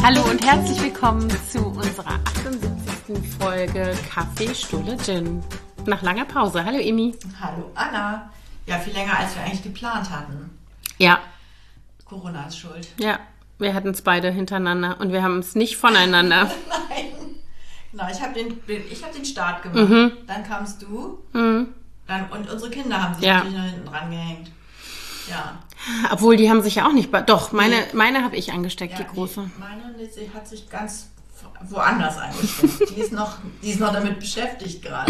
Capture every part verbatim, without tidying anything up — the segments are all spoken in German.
Hallo und herzlich willkommen zu unserer achtundsiebzigsten Folge Kaffee, Stulle, Gin. Nach langer Pause. Hallo Emi. Hallo Anna. Ja, viel länger als wir eigentlich geplant hatten. Ja. Corona ist schuld. Ja, wir hatten es beide hintereinander und wir haben es nicht voneinander. Nein. Genau, ich habe den, ich hab den Start gemacht. Mhm. Dann kamst du. Mhm. Dann, und unsere Kinder haben sich ja. natürlich noch hinten dran gehängt. Ja. Obwohl, die haben sich ja auch nicht... Doch, meine, nee. meine habe ich angesteckt, ja, die große. Die, meine die hat sich ganz woanders angesteckt. die, ist noch, die ist noch damit beschäftigt gerade.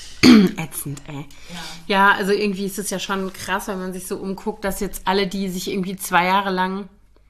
Ätzend, ey. Ja. ja, also irgendwie ist es ja schon krass, wenn man sich so umguckt, dass jetzt alle, die sich irgendwie zwei Jahre lang...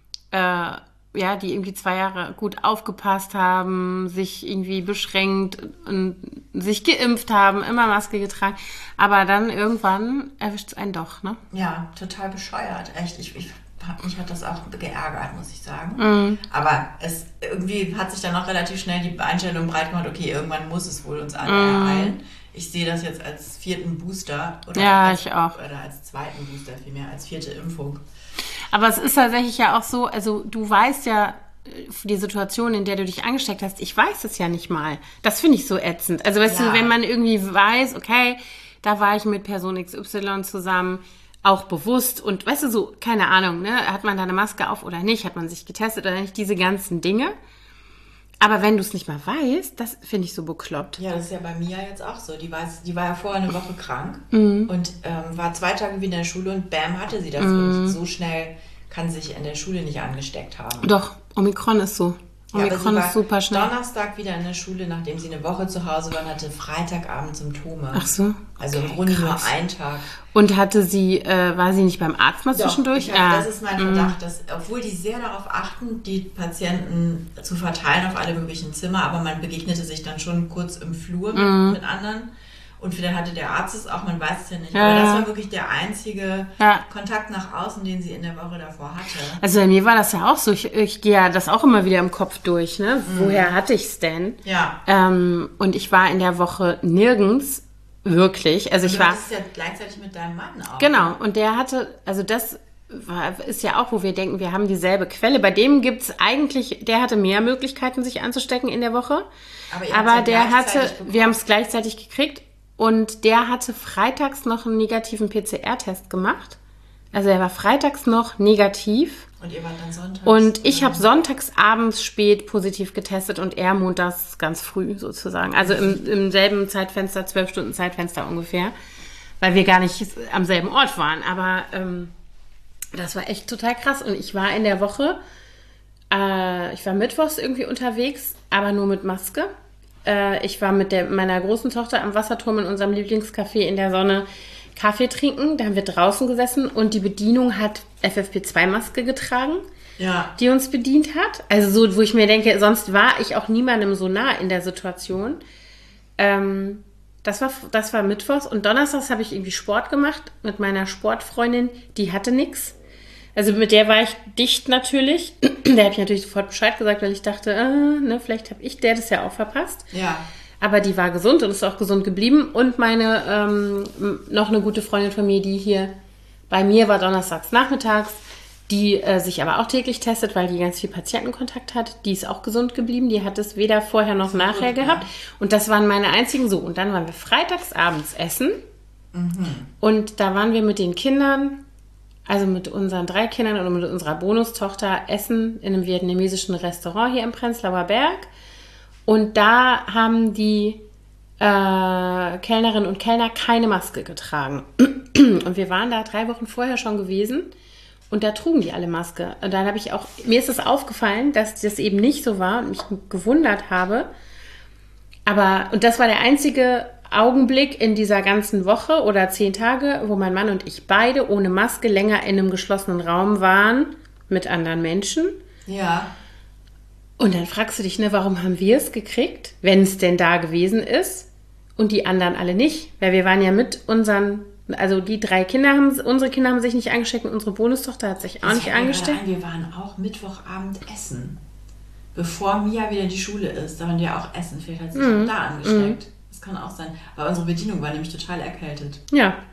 Äh, ja, die irgendwie zwei Jahre gut aufgepasst haben, sich irgendwie beschränkt und sich geimpft haben, immer Maske getragen. Aber dann irgendwann erwischt es einen doch, ne? Ja, total bescheuert. Echt, ich, ich mich hat das auch geärgert, muss ich sagen. Mm. Aber es irgendwie hat sich dann auch relativ schnell die Einstellung breit gemacht, okay, irgendwann muss es wohl uns alle mm. ereilen. Ich sehe das jetzt als vierten Booster. Oder ja, als, ich auch. Oder als zweiten Booster vielmehr, als vierte Impfung. Aber es ist tatsächlich ja auch so, also du weißt ja, die Situation, in der du dich angesteckt hast, ich weiß es ja nicht mal. Das finde ich so ätzend. Also weißt ja. du, wenn man irgendwie weiß, okay, da war ich mit Person X Y zusammen, auch bewusst und weißt du, so, keine Ahnung, ne, hat man da eine Maske auf oder nicht, hat man sich getestet oder nicht, diese ganzen Dinge. Aber wenn du es nicht mal weißt, das finde ich so bekloppt. Ja, das ist ja bei Mia jetzt auch so. Die war, die war ja vorher eine Woche krank mm. und ähm, war zwei Tage wieder in der Schule und bam, hatte sie das. Mm. Und so schnell kann sie sich in der Schule nicht angesteckt haben. Doch, Omikron ist so. Omikron ja, ist super schnell. Donnerstag wieder in der Schule, nachdem sie eine Woche zu Hause war und hatte Freitagabend Symptome. Ach so. Also im Grunde krass. Nur einen Tag. Und hatte sie, äh, war sie nicht beim Arzt mal Doch, zwischendurch? Ich hab, das ist mein Verdacht, dass, obwohl die sehr darauf achten, die Patienten zu verteilen auf alle möglichen Zimmer, aber man begegnete sich dann schon kurz im Flur mit, mm. mit anderen. Und vielleicht hatte der Arzt es auch, man weiß es ja nicht. Ja, aber das war wirklich der einzige ja. Kontakt nach außen, den sie in der Woche davor hatte. Also bei mir war das ja auch so. Ich, ich gehe ja das auch immer wieder im Kopf durch. Ne? Mhm. Woher hatte ich es denn? Ja. Ähm, und ich war in der Woche nirgends wirklich. Also ich war. Du hattest ja gleichzeitig mit deinem Mann auch. Genau. Und der hatte, also das war, ist ja auch, wo wir denken, wir haben dieselbe Quelle. Bei dem gibt es eigentlich, der hatte mehr Möglichkeiten, sich anzustecken in der Woche. Aber, ihr Aber der hatte, bekommen. Wir haben es gleichzeitig gekriegt. Und der hatte freitags noch einen negativen P C R-Test gemacht. Also er war freitags noch negativ. Und ihr wart dann sonntags? Und ich habe sonntags abends spät positiv getestet und er montags ganz früh sozusagen. Also im, im selben Zeitfenster, zwölf Stunden Zeitfenster ungefähr. Weil wir gar nicht am selben Ort waren. Aber ähm, das war echt total krass. Und ich war in der Woche, äh, ich war mittwochs irgendwie unterwegs, aber nur mit Maske. Ich war mit der, meiner großen Tochter am Wasserturm in unserem Lieblingscafé in der Sonne Kaffee trinken. Da haben wir draußen gesessen und die Bedienung hat F F P zwei Maske getragen, ja. die uns bedient hat. Also so, wo ich mir denke, sonst war ich auch niemandem so nah in der Situation. Ähm, das war, das war Mittwochs und Donnerstags habe ich irgendwie Sport gemacht mit meiner Sportfreundin. Die hatte nichts. Also mit der war ich dicht natürlich. Der habe ich natürlich sofort Bescheid gesagt, weil ich dachte, äh, ne, vielleicht habe ich der das ja auch verpasst. Ja. Aber die war gesund und ist auch gesund geblieben. Und meine, ähm, noch eine gute Freundin von mir, die hier bei mir war donnerstags nachmittags, die äh, sich aber auch täglich testet, weil die ganz viel Patientenkontakt hat. Die ist auch gesund geblieben. Die hat es weder vorher noch nachher gut, gehabt. Ja. Und das waren meine einzigen so. Und dann waren wir freitags abends essen. Mhm. Und da waren wir mit den Kindern... Also mit unseren drei Kindern und mit unserer Bonustochter essen in einem vietnamesischen Restaurant hier im Prenzlauer Berg. Und da haben die äh, Kellnerinnen und Kellner keine Maske getragen. Und wir waren da drei Wochen vorher schon gewesen und da trugen die alle Maske. Und dann habe ich auch, mir ist es aufgefallen, dass das eben nicht so war und mich gewundert habe. Aber, und das war der einzige Augenblick in dieser ganzen Woche oder zehn Tage, wo mein Mann und ich beide ohne Maske länger in einem geschlossenen Raum waren mit anderen Menschen. Ja. Und dann fragst du dich, ne, warum haben wir es gekriegt, wenn es denn da gewesen ist und die anderen alle nicht? Weil wir waren ja mit unseren, also die drei Kinder haben, unsere Kinder haben sich nicht angesteckt und unsere Bonustochter hat sich auch das nicht angesteckt. Ein, wir waren auch Mittwochabend essen, bevor Mia wieder in die Schule ist. Da waren wir auch essen, vielleicht hat sie sich mhm. da angesteckt. Mhm. Das kann auch sein. Aber unsere Bedienung war nämlich total erkältet. Ja,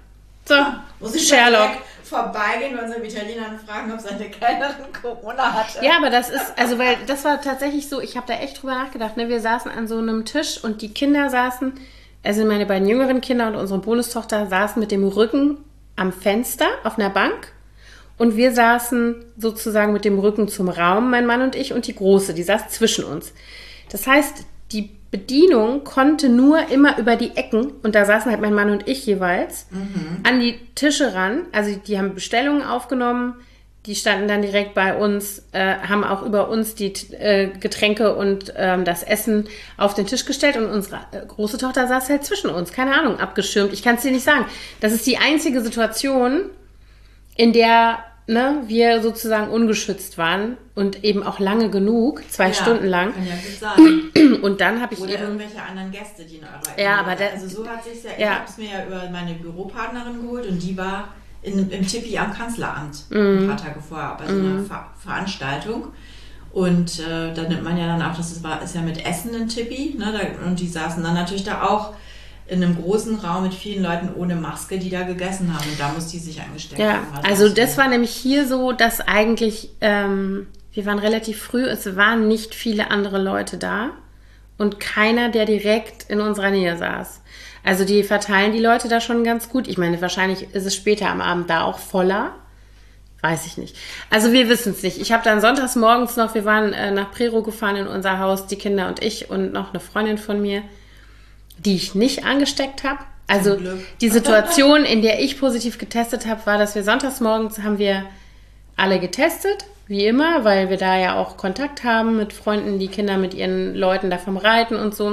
So, muss ich Sherlock. Vorbeigehen bei unseren Italienern und fragen, ob seine Kellnerin Corona hatte. Ja, aber das ist, also weil das war tatsächlich so, ich habe da echt drüber nachgedacht, ne? Wir saßen an so einem Tisch und die Kinder saßen, also meine beiden jüngeren Kinder und unsere Bonustochter saßen mit dem Rücken am Fenster auf einer Bank und wir saßen sozusagen mit dem Rücken zum Raum, mein Mann und ich, und die Große, die saß zwischen uns. Das heißt, die Bedienung konnte nur immer über die Ecken, und da saßen halt mein Mann und ich jeweils, mhm. an die Tische ran. Also die haben Bestellungen aufgenommen, die standen dann direkt bei uns, äh, haben auch über uns die äh, Getränke und ähm, das Essen auf den Tisch gestellt und unsere äh, große Tochter saß halt zwischen uns, keine Ahnung, abgeschirmt. Ich kann es dir nicht sagen. Das ist die einzige Situation, in der ne, wir sozusagen ungeschützt waren und eben auch lange genug, zwei ja, Stunden lang. Kann ja gut sein. Und dann habe ich Oder eben irgendwelche anderen Gäste, die in eurer ja, aber der, also so hat sich's ja, ich ja. habe es mir ja über meine Büropartnerin geholt und die war in, im Tippi am Kanzleramt mm. ein paar Tage vorher bei so einer mm. Ver- Veranstaltung. Und äh, da nimmt man ja dann auch, das ist, war, ist ja mit Essen ein Tippi, ne, da, und die saßen dann natürlich da auch in einem großen Raum mit vielen Leuten ohne Maske, die da gegessen haben. Und da muss die sich angesteckt ja, haben. Also das war nämlich hier so, dass eigentlich, ähm, wir waren relativ früh, es waren nicht viele andere Leute da und keiner, der direkt in unserer Nähe saß. Also die verteilen die Leute da schon ganz gut. Ich meine, wahrscheinlich ist es später am Abend da auch voller. Weiß ich nicht. Also wir wissen es nicht. Ich habe dann sonntags morgens noch, wir waren äh, nach Prero gefahren in unser Haus, die Kinder und ich und noch eine Freundin von mir, die ich nicht angesteckt habe. Also die Situation, in der ich positiv getestet habe, war, dass wir sonntags morgens haben wir alle getestet, wie immer, weil wir da ja auch Kontakt haben mit Freunden, die Kinder mit ihren Leuten da vom Reiten und so.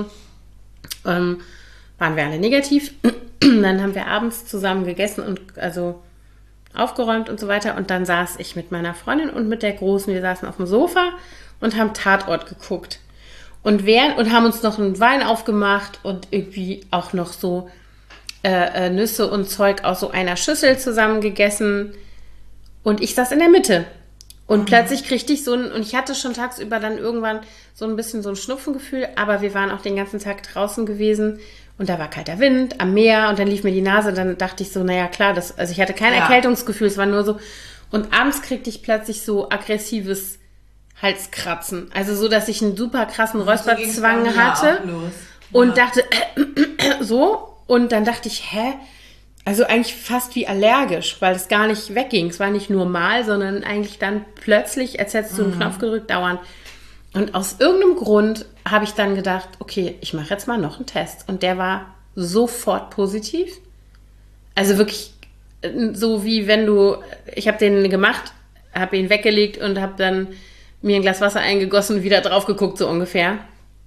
Ähm, waren wir alle negativ. Dann haben wir abends zusammen gegessen und also aufgeräumt und so weiter. Und dann saß ich mit meiner Freundin und mit der Großen, wir saßen auf dem Sofa und haben Tatort geguckt. Und, während, und haben uns noch einen Wein aufgemacht und irgendwie auch noch so äh, äh, Nüsse und Zeug aus so einer Schüssel zusammen gegessen. Und ich saß in der Mitte. Und mhm. plötzlich kriegte ich so ein, und ich hatte schon tagsüber dann irgendwann so ein bisschen so ein Schnupfengefühl, aber wir waren auch den ganzen Tag draußen gewesen und da war kalter Wind am Meer und dann lief mir die Nase, dann dachte ich so, naja klar, das, also ich hatte kein ja. Erkältungsgefühl, es war nur so, und abends kriegte ich plötzlich so aggressives Halskratzen. Also so, dass ich einen super krassen Räusperzwang so hatte und dachte, äh, äh, so. Und dann dachte ich, hä? Also eigentlich fast wie allergisch, weil es gar nicht wegging. Es war nicht nur mal, sondern eigentlich dann plötzlich, als hättest du einen mhm. Knopf gedrückt, dauernd. Und aus irgendeinem Grund habe ich dann gedacht, okay, ich mache jetzt mal noch einen Test. Und der war sofort positiv. Also wirklich so wie wenn du, ich habe den gemacht, habe ihn weggelegt und habe dann mir ein Glas Wasser eingegossen und wieder drauf geguckt, so ungefähr.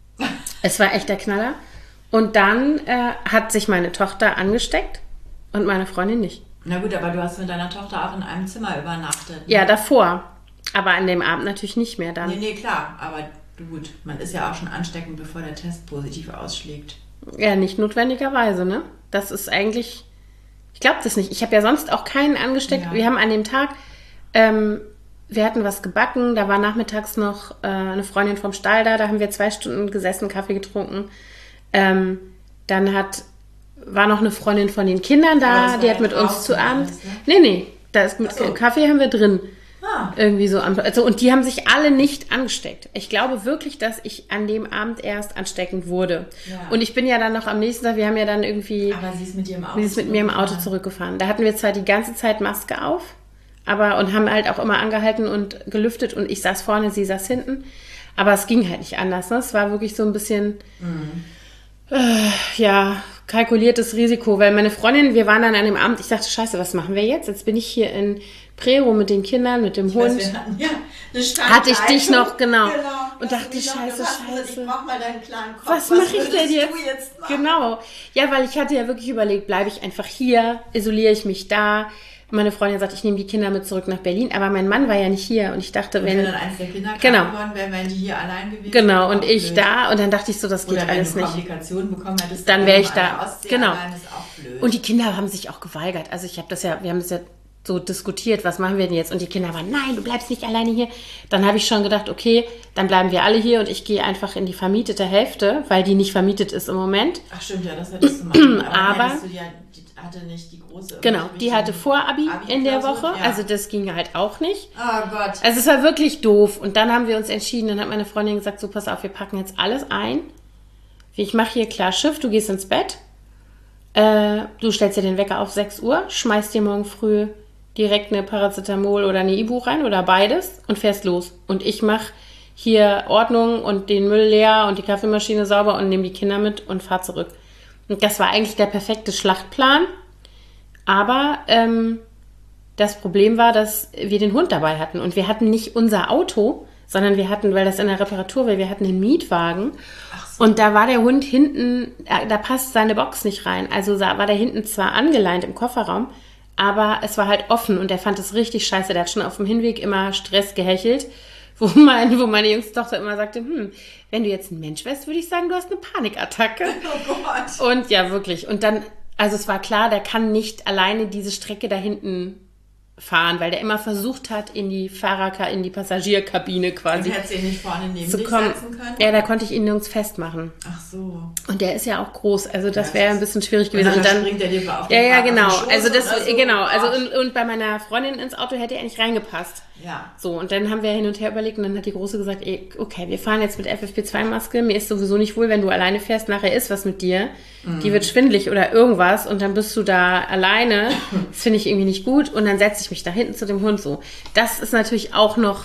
Es war echt der Knaller. Und dann äh, hat sich meine Tochter angesteckt und meine Freundin nicht. Na gut, aber du hast mit deiner Tochter auch in einem Zimmer übernachtet. Ne? Ja, davor. Aber an dem Abend natürlich nicht mehr dann. Nee, nee, klar. Aber gut, man ist ja auch schon ansteckend, bevor der Test positiv ausschlägt. Ja, nicht notwendigerweise, ne? Das ist eigentlich, ich glaube das nicht. Ich habe ja sonst auch keinen angesteckt. Ja. Wir haben an dem Tag, ähm, wir hatten was gebacken, da war nachmittags noch äh, eine Freundin vom Stall da, da haben wir zwei Stunden gesessen, Kaffee getrunken. Ähm, dann hat, war noch eine Freundin von den Kindern da, die hat mit uns zu Abend. Alles, ne? Nee, nee, da ist mit so. Kaffee haben wir drin. Ah. Irgendwie so. Also, und die haben sich alle nicht angesteckt. Ich glaube wirklich, dass ich an dem Abend erst ansteckend wurde. Ja. Und ich bin ja dann noch am nächsten Tag, wir haben ja dann irgendwie... Aber sie ist mit ihrem Auto Sie ist mit mir im Auto zurückgefahren. Da hatten wir zwar die ganze Zeit Maske auf, aber und haben halt auch immer angehalten und gelüftet und ich saß vorne, sie saß hinten. Aber es ging halt nicht anders. Ne? Es war wirklich so ein bisschen... Mhm. Äh, ja, kalkuliertes Risiko, weil meine Freundin, wir waren dann an dem Abend, ich dachte, scheiße, was machen wir jetzt? Jetzt bin ich hier in Prero mit den Kindern, mit dem ich Hund. Weiß, wir hatten, ja, eine hatte ich dich noch, genau. genau und dachte, scheiße, scheiße. Ich brauch mal deinen klaren Kopf. Was, was mache ich denn jetzt? jetzt genau. Ja, weil ich hatte ja wirklich überlegt, bleibe ich einfach hier, isoliere ich mich da. Meine Freundin sagt, ich nehme die Kinder mit zurück nach Berlin, aber mein Mann war ja nicht hier und ich dachte, und wenn... wenn dann eins der Kinder genau. geworden wäre, wären die hier allein gewesen. Genau, und ich blöd. da und dann dachte ich so, das geht Oder alles wenn du nicht. Komplikationen bekommen hättest, dann wäre ich da. Ostsee genau. Allein, ist auch blöd. Und die Kinder haben sich auch geweigert. Also ich habe das ja, wir haben das ja so diskutiert, was machen wir denn jetzt? Und die Kinder waren, nein, du bleibst nicht alleine hier. Dann habe ich schon gedacht, okay, dann bleiben wir alle hier und ich gehe einfach in die vermietete Hälfte, weil die nicht vermietet ist im Moment. Ach stimmt, ja, das hättest du machen. Aber, aber hättest du die, hatte nicht die große... Genau, die hatte Vor-Abi Abi in der Klausur, Woche, ja. also das ging halt auch nicht. Oh Gott. Also es war wirklich doof und dann haben wir uns entschieden, dann hat meine Freundin gesagt, so pass auf, wir packen jetzt alles ein. Ich mache hier klar Schiff, du gehst ins Bett, äh, du stellst dir den Wecker auf sechs Uhr, schmeißt dir morgen früh direkt eine Paracetamol oder eine Ibu rein oder beides und fährst los. Und ich mache hier Ordnung und den Müll leer und die Kaffeemaschine sauber und nehme die Kinder mit und fahr zurück. Und das war eigentlich der perfekte Schlachtplan. Aber ähm, das Problem war, dass wir den Hund dabei hatten. Und wir hatten nicht unser Auto, sondern wir hatten, weil das in der Reparatur war, wir hatten einen Mietwagen. Ach so. Und da war der Hund hinten, da passt seine Box nicht rein. Also war der hinten zwar angeleint im Kofferraum, aber es war halt offen und er fand es richtig scheiße. Der hat schon auf dem Hinweg immer Stress gehechelt, wo, mein, wo meine jüngste Tochter immer sagte, hm, wenn du jetzt ein Mensch wärst, würde ich sagen, du hast eine Panikattacke. Oh Gott. Und ja, wirklich. Und dann, also es war klar, der kann nicht alleine diese Strecke da hinten fahren, weil der immer versucht hat, in die Fahrer, in die Passagierkabine quasi Du hättest ihn nicht vorne neben zu dich kommen. setzen können? Ja, da konnte ich ihn nirgends festmachen. Ach so. Und der ist ja auch groß, also das Ja, wäre das ein bisschen schwierig Und gewesen. dann, Und dann springt er dir auf ja, den ja, Arm genau. auf den Schoß Also das, oder so. genau. Oh Also Gott. und, und bei meiner Freundin ins Auto hätte er nicht reingepasst. Ja. So, und dann haben wir hin und her überlegt und dann hat die Große gesagt, ey, okay, wir fahren jetzt mit F F P zwei Maske, mir ist sowieso nicht wohl, wenn du alleine fährst, nachher ist was mit dir, Mhm. die wird schwindelig oder irgendwas und dann bist du da alleine, das finde ich irgendwie nicht gut und dann setze ich mich da hinten zu dem Hund so. Das ist natürlich auch noch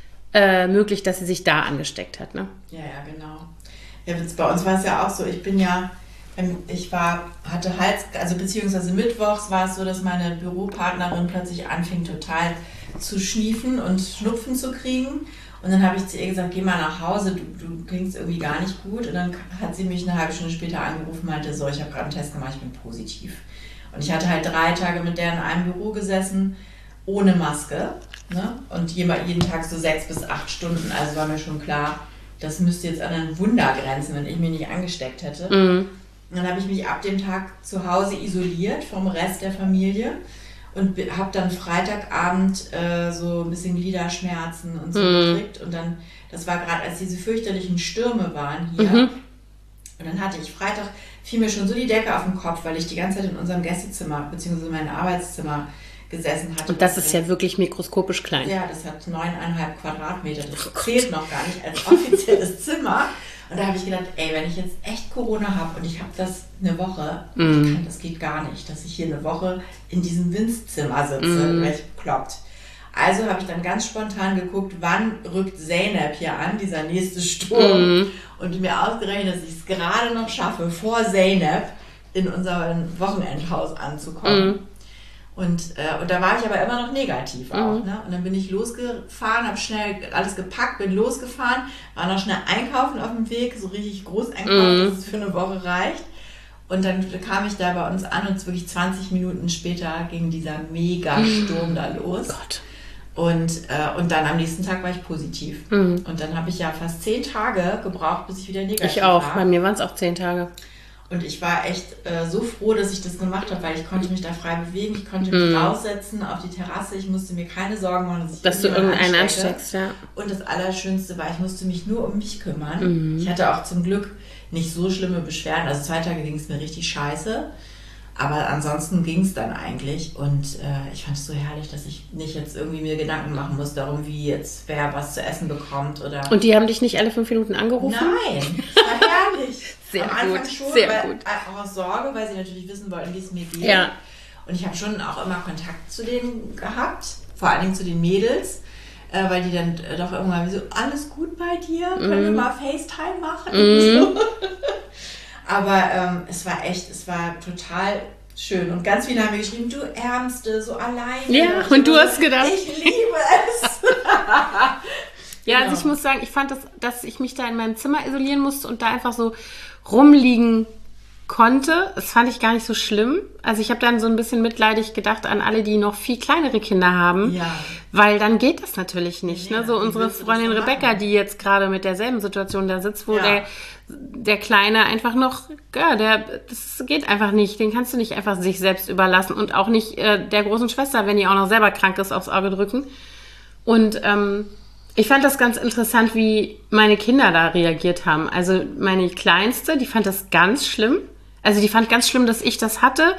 äh, möglich, dass sie sich da angesteckt hat, ne? Ja, ja, genau. Ja, jetzt bei uns war es ja auch so, ich bin ja, ähm, ich war, hatte Hals, also beziehungsweise mittwochs war es so, dass meine Büropartnerin plötzlich anfing total zu schniefen und Schnupfen zu kriegen. Und dann habe ich zu ihr gesagt, geh mal nach Hause, du, du klingst irgendwie gar nicht gut. Und dann hat sie mich eine halbe Stunde später angerufen und meinte, so, ich habe gerade einen Test gemacht, ich bin positiv. Und ich hatte halt drei Tage mit der in einem Büro gesessen, ohne Maske. Ne? Und jeden Tag so sechs bis acht Stunden. Also war mir schon klar, das müsste jetzt an ein Wunder grenzen, wenn ich mich nicht angesteckt hätte. Mhm. Und dann habe ich mich ab dem Tag zu Hause isoliert vom Rest der Familie. Und habe dann Freitagabend äh, so ein bisschen Gliederschmerzen und so Mhm. gekriegt. Und dann, das war gerade, als diese fürchterlichen Stürme waren hier. Mhm. Und dann hatte ich Freitag, fiel mir schon so die Decke auf den Kopf, weil ich die ganze Zeit in unserem Gästezimmer, beziehungsweise meinem Arbeitszimmer gesessen hatte. Und das ist ja wirklich mikroskopisch klein. Ja, das hat neuneinhalb Quadratmeter. Das zählt noch gar nicht als offizielles Zimmer. Und da habe ich gedacht, ey, wenn ich jetzt echt Corona habe und ich habe das eine Woche, Mm. ich kann, das geht gar nicht, dass ich hier eine Woche in diesem Winzzimmer sitze, Mm. wäre ich bekloppt. Also habe ich dann ganz spontan geguckt, wann rückt Zeynep hier an, dieser nächste Sturm. Mm. Und mir ausgerechnet, dass ich es gerade noch schaffe, vor Zeynep in unser Wochenendhaus anzukommen. Mm. Und, äh, und da war ich aber immer noch negativ auch. Mhm. Ne? Und dann bin ich losgefahren, habe schnell alles gepackt, bin losgefahren, war noch schnell einkaufen auf dem Weg, so richtig groß einkaufen, Mhm. dass es für eine Woche reicht. Und dann kam ich da bei uns an und wirklich zwanzig Minuten später ging dieser Mega-Sturm da los. Gott. Und, äh, und dann am nächsten Tag war ich positiv. Mhm. Und dann habe ich ja fast zehn Tage gebraucht, bis ich wieder negativ Ich auch. war. Bei mir waren es auch zehn Tage. Und ich war echt äh, so froh, dass ich das gemacht habe, weil ich konnte mich da frei bewegen, ich konnte mich Mhm. raussetzen auf die Terrasse, ich musste mir keine Sorgen machen, dass ich Dass du irgendjemanden irgendeinen anstecke. ansteckst, ja. Und das Allerschönste war, ich musste mich nur um mich kümmern. Mhm. Ich hatte auch zum Glück nicht so schlimme Beschwerden, also zwei Tage ging es mir richtig scheiße, aber ansonsten ging es dann eigentlich und äh, ich fand es so herrlich, dass ich nicht jetzt irgendwie mir Gedanken machen muss darum, wie jetzt wer was zu essen bekommt oder... Und die haben dich nicht alle fünf Minuten angerufen? Nein, das war herrlich. Sehr Am Anfang gut, schon, sehr weil, gut. auch aus Sorge, weil sie natürlich wissen wollten, wie es mir geht. Ja. Und ich habe schon auch immer Kontakt zu denen gehabt, vor allen Dingen zu den Mädels, äh, weil die dann äh, doch irgendwann so, alles gut bei dir? Können wir Mhm. mal FaceTime machen? Mhm. Und so. Aber ähm, es war echt, es war total schön. Und ganz viele haben mir geschrieben, du Ärmste, so alleine. Ja, ich und du immer hast gedacht. Ich liebe es. Ja, Genau. also ich muss sagen, ich fand, das, dass ich mich da in meinem Zimmer isolieren musste und da einfach so rumliegen konnte. Das fand ich gar nicht so schlimm. Also ich habe dann so ein bisschen mitleidig gedacht an alle, die noch viel kleinere Kinder haben. Ja. Weil dann geht das natürlich nicht. Nee, ne? So wie unsere willst du das Freundin denn Rebecca, machen? die jetzt gerade mit derselben Situation da sitzt, wo Ja. der, der Kleine einfach noch, ja, der, das geht einfach nicht. Den kannst du nicht einfach sich selbst überlassen und auch nicht äh, der großen Schwester, wenn die auch noch selber krank ist, aufs Auge drücken. Und ähm, ich fand das ganz interessant, wie meine Kinder da reagiert haben. Also meine Kleinste, die fand das ganz schlimm. Also die fand ganz schlimm, dass ich das hatte.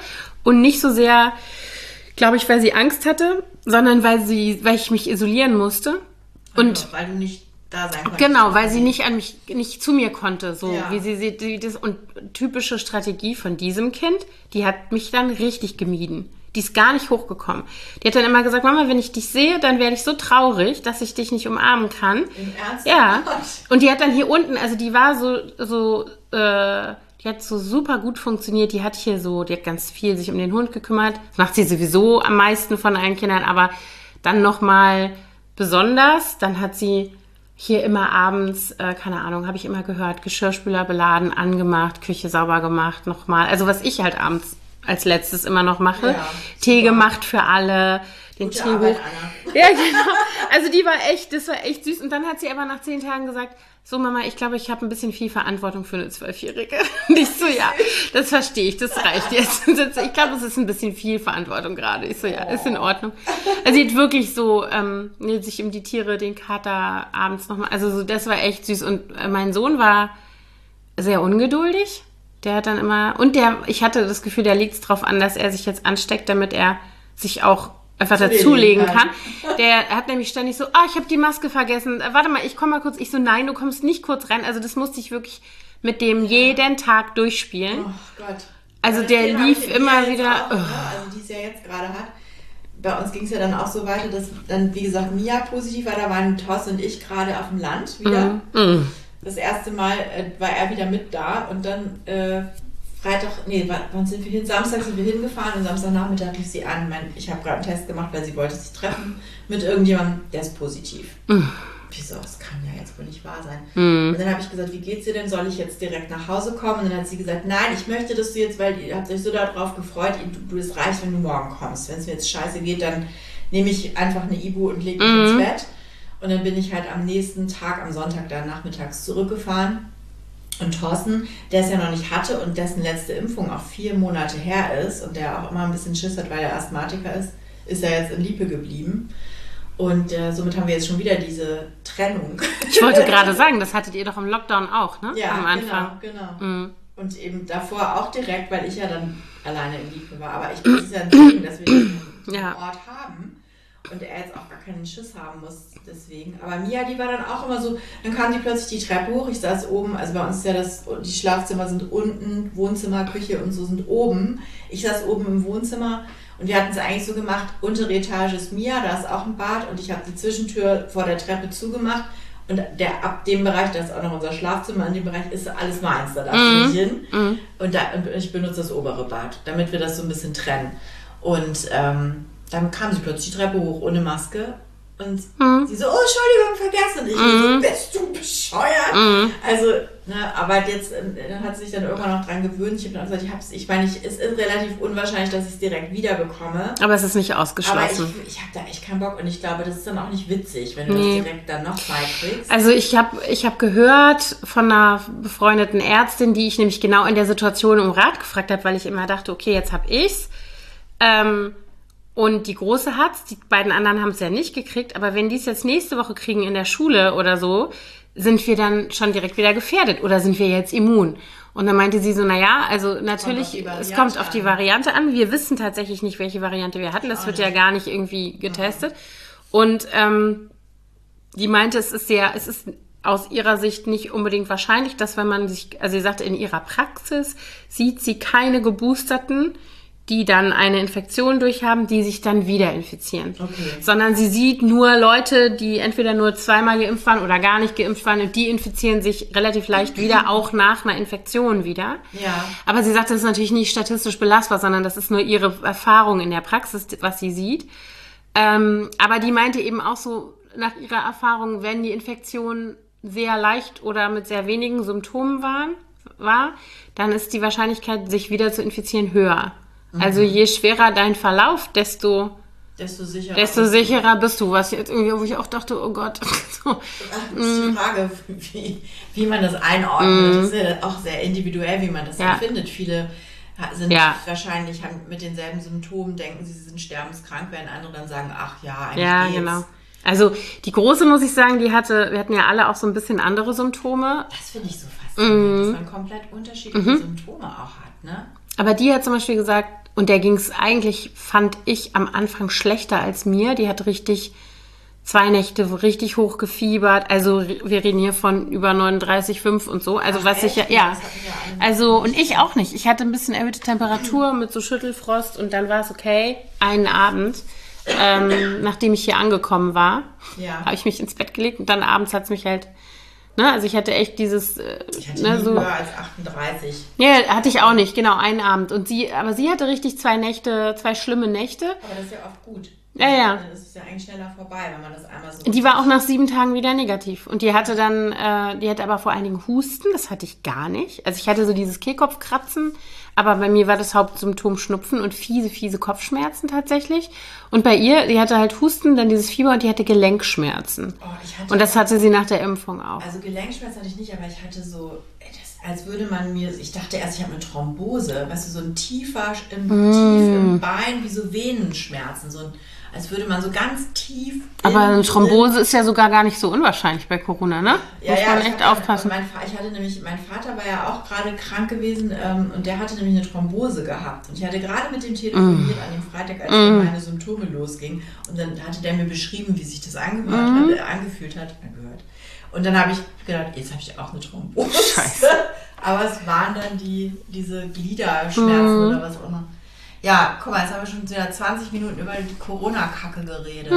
Und nicht so sehr, glaube ich, weil sie Angst hatte, sondern weil sie, weil ich mich isolieren musste. Und also, weil du nicht da sein konntest. Genau, weil sie nicht an mich, nicht zu mir konnte, so Ja. wie sie sieht. Die, das, und typische Strategie von diesem Kind, die hat mich dann richtig gemieden. Die ist gar nicht hochgekommen. Die hat dann immer gesagt, Mama, wenn ich dich sehe, dann werde ich so traurig, dass ich dich nicht umarmen kann. Im Ernst? Ja. Und die hat dann hier unten, also die war so, so, äh, die hat so super gut funktioniert. Die hat hier so, die hat ganz viel sich um den Hund gekümmert. Das macht sie sowieso am meisten von allen Kindern, aber dann nochmal besonders. Dann hat sie hier immer abends, äh, keine Ahnung, habe ich immer gehört, Geschirrspüler beladen, angemacht, Küche sauber gemacht, nochmal. Also was ich halt abends als letztes immer noch mache. Ja, Tee super. gemacht für alle, den Gute Tee Arbeit, hoch. Anna. Ja, genau. Also die war echt, das war echt süß. Und dann hat sie aber nach zehn Tagen gesagt, so Mama, ich glaube, ich habe ein bisschen viel Verantwortung für eine Zwölfjährige. Und ich so, ja, das verstehe ich, das reicht jetzt. Ich glaube, es ist ein bisschen viel Verantwortung gerade. Ich so, ja, ist in Ordnung. Also sie hat wirklich so ähm, sich um die Tiere, den Kater abends nochmal, also so, das war echt süß. Und äh, mein Sohn war sehr ungeduldig. Der hat dann immer, und der, ich hatte das Gefühl, der liegt es drauf an, dass er sich jetzt ansteckt, damit er sich auch einfach dazulegen kann. Der hat nämlich ständig so, ah, ich habe die Maske vergessen. Warte mal, ich komme mal kurz. Ich so, nein, du kommst nicht kurz rein. Also das musste ich wirklich mit dem jeden Tag durchspielen. Oh Gott. Also das der Thema lief habe ich immer jetzt wieder. Auch, ne? Also die es ja jetzt gerade hat. Bei uns ging es ja dann auch so weiter, dass dann, wie gesagt, Mia positiv war. Da waren Thorsten und ich gerade auf dem Land wieder. Mm, mm. Das erste Mal äh, war er wieder mit da und dann äh, Freitag, nee, wann sind wir hin? Samstag sind wir hingefahren und Samstagnachmittag rief sie an. Mein, ich habe gerade einen Test gemacht, weil sie wollte sich treffen mit irgendjemandem, der ist positiv. Mm. Wieso? Das kann ja jetzt wohl nicht wahr sein. Mm. Und dann habe ich gesagt, wie geht's dir denn? Soll ich jetzt direkt nach Hause kommen? Und dann hat sie gesagt, nein, ich möchte, dass du jetzt, weil ihr habt euch so darauf gefreut, du, du es reicht, wenn du morgen kommst. Wenn es mir jetzt scheiße geht, dann nehme ich einfach eine Ibu und lege mich Mm. ins Bett. Und dann bin ich halt am nächsten Tag, am Sonntag dann nachmittags zurückgefahren. Und Thorsten, der es ja noch nicht hatte und dessen letzte Impfung auch vier Monate her ist und der auch immer ein bisschen Schiss hat, weil er Asthmatiker ist, ist er jetzt in Liepe geblieben. Und äh, somit haben wir jetzt schon wieder diese Trennung. Ich wollte gerade sagen, das hattet ihr doch im Lockdown auch, ne? Ja, am Anfang. genau, genau. Mm. Und eben davor auch direkt, weil ich ja dann alleine in Liepe war. Aber ich bin es ja ein Segen, dass wir diesen Ja. Ort haben. Und er jetzt auch gar keinen Schiss haben muss, deswegen. Aber Mia, die war dann auch immer so, dann kam die plötzlich die Treppe hoch, ich saß oben, also bei uns ist ja das, die Schlafzimmer sind unten, Wohnzimmer, Küche und so sind oben. Ich saß oben im Wohnzimmer und wir hatten es eigentlich so gemacht, untere Etage ist Mia, da ist auch ein Bad und ich habe die Zwischentür vor der Treppe zugemacht und der, ab dem Bereich, da ist auch noch unser Schlafzimmer, in dem Bereich ist alles meins, da darf ich Mhm. nicht hin. Mhm. Und, da, und ich benutze das obere Bad, damit wir das so ein bisschen trennen. Und ähm, dann kam sie plötzlich die Treppe hoch ohne Maske und Mhm. sie so, oh, Entschuldigung, vergessen. Und ich Mhm. so, bist du bescheuert? Mhm. Also, ne, aber jetzt äh, dann hat sie sich dann irgendwann noch dran gewöhnt. Ich habe dann gesagt, ich, hab's, ich meine, ich, es ist relativ unwahrscheinlich, dass ich es direkt wieder bekomme. Aber es ist nicht Aber ausgeschlossen. ich, ich habe da echt keinen Bock und ich glaube, das ist dann auch nicht witzig, wenn du Nee. das direkt dann nochmal kriegst. Also ich habe ich hab gehört von einer befreundeten Ärztin, die ich nämlich genau in der Situation um Rat gefragt habe, weil ich immer dachte, okay, jetzt habe ich's. Ähm, und die Große hat's, die beiden anderen haben es ja nicht gekriegt, aber wenn die es jetzt nächste Woche kriegen in der Schule oder so, sind wir dann schon direkt wieder gefährdet oder sind wir jetzt immun? Und dann meinte sie so, naja, also natürlich, die Variante es kommt auf an. die Variante an. Wir wissen tatsächlich nicht, welche Variante wir hatten. Das Auch wird nicht. ja gar nicht irgendwie getestet. Und ähm, die meinte, es ist sehr, es ist aus ihrer Sicht nicht unbedingt wahrscheinlich, dass wenn man sich, also sie sagte, in ihrer Praxis sieht sie keine Geboosterten, die dann eine Infektion durchhaben, die sich dann wieder infizieren. Okay. Sondern sie sieht nur Leute, die entweder nur zweimal geimpft waren oder gar nicht geimpft waren und die infizieren sich relativ leicht wieder, auch nach einer Infektion wieder. Ja. Aber sie sagt, das ist natürlich nicht statistisch belastbar, sondern das ist nur ihre Erfahrung in der Praxis, was sie sieht. Ähm, aber die meinte eben auch so, nach ihrer Erfahrung, wenn die Infektion sehr leicht oder mit sehr wenigen Symptomen waren, war, dann ist die Wahrscheinlichkeit, sich wieder zu infizieren, höher. Mhm. Also je schwerer dein Verlauf, desto, Desto sicherer. desto bist du. sicherer bist du. Was jetzt irgendwie, wo ich auch dachte, oh Gott. So. Das ist die Frage, wie, wie man das einordnet. Das ist ja auch sehr individuell, wie man das Ja. empfindet. Viele ha- sind Ja. wahrscheinlich haben mit denselben Symptomen, denken sie, sie sind sterbenskrank, während andere dann sagen, ach ja, eigentlich Ja, geht's. genau. Also die Große, muss ich sagen, die hatte, wir hatten ja alle auch so ein bisschen andere Symptome. Das finde ich so faszinierend, Mhm. dass man komplett unterschiedliche Symptome auch hat, ne? Aber die hat zum Beispiel gesagt, Und der ging es eigentlich, fand ich, am Anfang schlechter als mir. Die hat richtig zwei Nächte richtig hoch gefiebert. Also wir reden hier von über neununddreißig Komma fünf und so. Also Ach, was ich ja, echt? ja. Das hatten wir alle Also und nicht. ich auch nicht. Ich hatte ein bisschen erhöhte Temperatur mit so Schüttelfrost und dann war es okay. Einen Abend, ähm, nachdem ich hier angekommen war, Ja. habe ich mich ins Bett gelegt und dann abends hat es mich halt, ne, also ich hatte echt dieses, äh, Ich hatte ne, nie so. höher als achtunddreißig. Ja, hatte ich auch nicht, genau, einen Abend. Und sie, aber sie hatte richtig zwei Nächte, zwei schlimme Nächte. Aber das ist ja oft gut. Ja, ja. Dann ist es ja eigentlich schneller vorbei, wenn man das einmal so... Die war auch nach sieben Tagen wieder negativ. Und die hatte dann, äh, die hatte aber vor allen Dingen Husten, das hatte ich gar nicht. Also ich hatte so dieses Kehlkopfkratzen, aber bei mir war das Hauptsymptom Schnupfen und fiese, fiese Kopfschmerzen tatsächlich. Und bei ihr, die hatte halt Husten, dann dieses Fieber und die hatte Gelenkschmerzen. Oh, ich hatte Und das hatte sie nach der Impfung auch. Also Gelenkschmerzen hatte ich nicht, aber ich hatte so, das, als würde man mir, ich dachte erst, ich habe eine Thrombose, weißt du, so ein tiefer, im, Mm. tief im Bein, wie so Venenschmerzen, so ein, als würde man so ganz tief... Aber eine innen Thrombose ist ja sogar gar nicht so unwahrscheinlich bei Corona, ne? Ja, Muss ja, man ich echt hab- aufpassen. Mein, Fa- ich hatte nämlich, mein Vater war ja auch gerade krank gewesen ähm, und der hatte nämlich eine Thrombose gehabt. Und ich hatte gerade mit dem telefoniert an dem Freitag, als dann meine Symptome losgingen. Und dann hatte der mir beschrieben, wie sich das angehört hat, äh, angefühlt hat. Angehört. Und dann habe ich gedacht, jetzt habe ich auch eine Thrombose. Scheiße. Aber es waren dann die, diese Gliederschmerzen oder was auch immer. Ja, guck mal, jetzt haben wir schon wieder zwanzig Minuten über die Corona-Kacke geredet.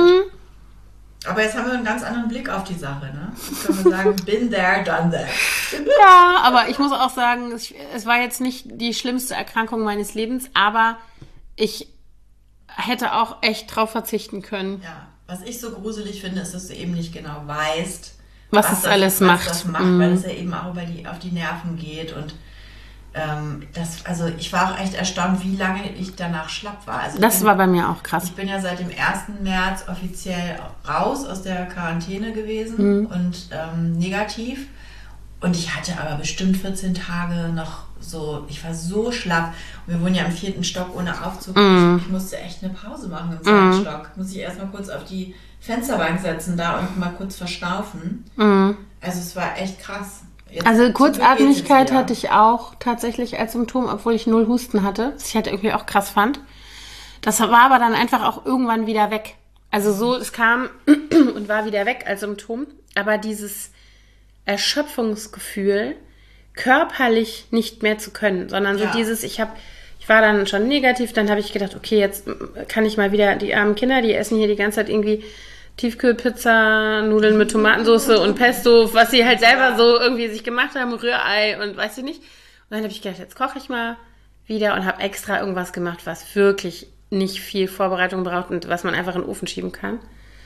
Aber jetzt haben wir einen ganz anderen Blick auf die Sache, ne? Jetzt können wir sagen, been there, done that. Ja, aber ich muss auch sagen, es, es war jetzt nicht die schlimmste Erkrankung meines Lebens, aber ich hätte auch echt drauf verzichten können. Ja, was ich so gruselig finde, ist, dass du eben nicht genau weißt, Was es das, alles was macht. das macht, Mhm. weil es ja eben auch über die, auf die Nerven geht und ähm, das, also ich war auch echt erstaunt, wie lange ich danach schlapp war. Also ich Das bin, war bei mir auch krass. Ich bin ja seit dem ersten März offiziell raus aus der Quarantäne gewesen Mhm. und ähm, negativ. Und ich hatte aber bestimmt vierzehn Tage noch so, ich war so schlapp. Und wir wohnen ja im vierten Stock ohne Aufzug. Mhm. Ich, ich musste echt eine Pause machen im zweiten Stock. Muss ich erstmal kurz auf die Fensterbank setzen da und mal kurz verschnaufen. Mhm. Also es war echt krass. Jetzt- Also zum Glück geht's Kurzatmigkeit jetzt wieder. hatte ich auch tatsächlich als Symptom, obwohl ich null Husten hatte, was ich halt irgendwie auch krass fand. Das war aber dann einfach auch irgendwann wieder weg. Also so, es kam und war wieder weg als Symptom. Aber dieses Erschöpfungsgefühl, körperlich nicht mehr zu können, sondern so Ja. dieses, ich habe, ich war dann schon negativ, dann habe ich gedacht, okay, jetzt kann ich mal wieder, die armen Kinder, die essen hier die ganze Zeit irgendwie Tiefkühlpizza, Nudeln mit Tomatensauce und Pesto, was sie halt selber so irgendwie sich gemacht haben, Rührei und weiß ich nicht. Und dann habe ich gedacht, jetzt koche ich mal wieder und habe extra irgendwas gemacht, was wirklich nicht viel Vorbereitung braucht und was man einfach in den Ofen schieben kann.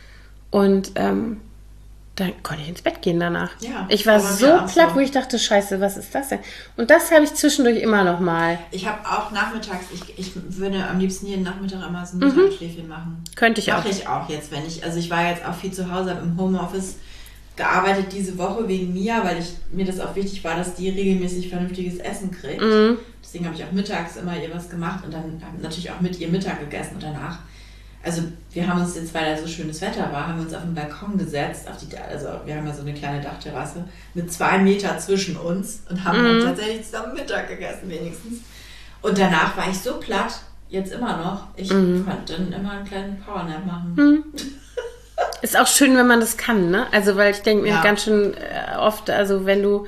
Und ähm, dann konnte ich ins Bett gehen danach. Ja, ich war das war so mir auch platt, so. wo ich dachte, scheiße, was ist das denn? Und das habe ich zwischendurch immer noch mal. Ich habe auch nachmittags, ich, ich würde am liebsten jeden Nachmittag immer so ein Mittagsschläfchen machen. Könnte ich auch. Mache ich auch jetzt, wenn ich, also ich war jetzt auch viel zu Hause, habe im Homeoffice gearbeitet diese Woche wegen Mia, weil ich, mir das auch wichtig war, dass die regelmäßig vernünftiges Essen kriegt. Mhm. Deswegen habe ich auch mittags immer ihr was gemacht und dann habe natürlich auch mit ihr Mittag gegessen und danach. Also wir haben uns jetzt, weil da so schönes Wetter war, haben wir uns auf den Balkon gesetzt, auf die, also wir haben ja so eine kleine Dachterrasse mit zwei Meter zwischen uns und haben dann tatsächlich zusammen Mittag gegessen wenigstens. Und danach war ich so platt, jetzt immer noch, ich konnte dann immer einen kleinen Powernap machen. Ist auch schön, wenn man das kann, ne? Also, weil ich denke mir Ja. ganz schön äh, oft, also wenn du,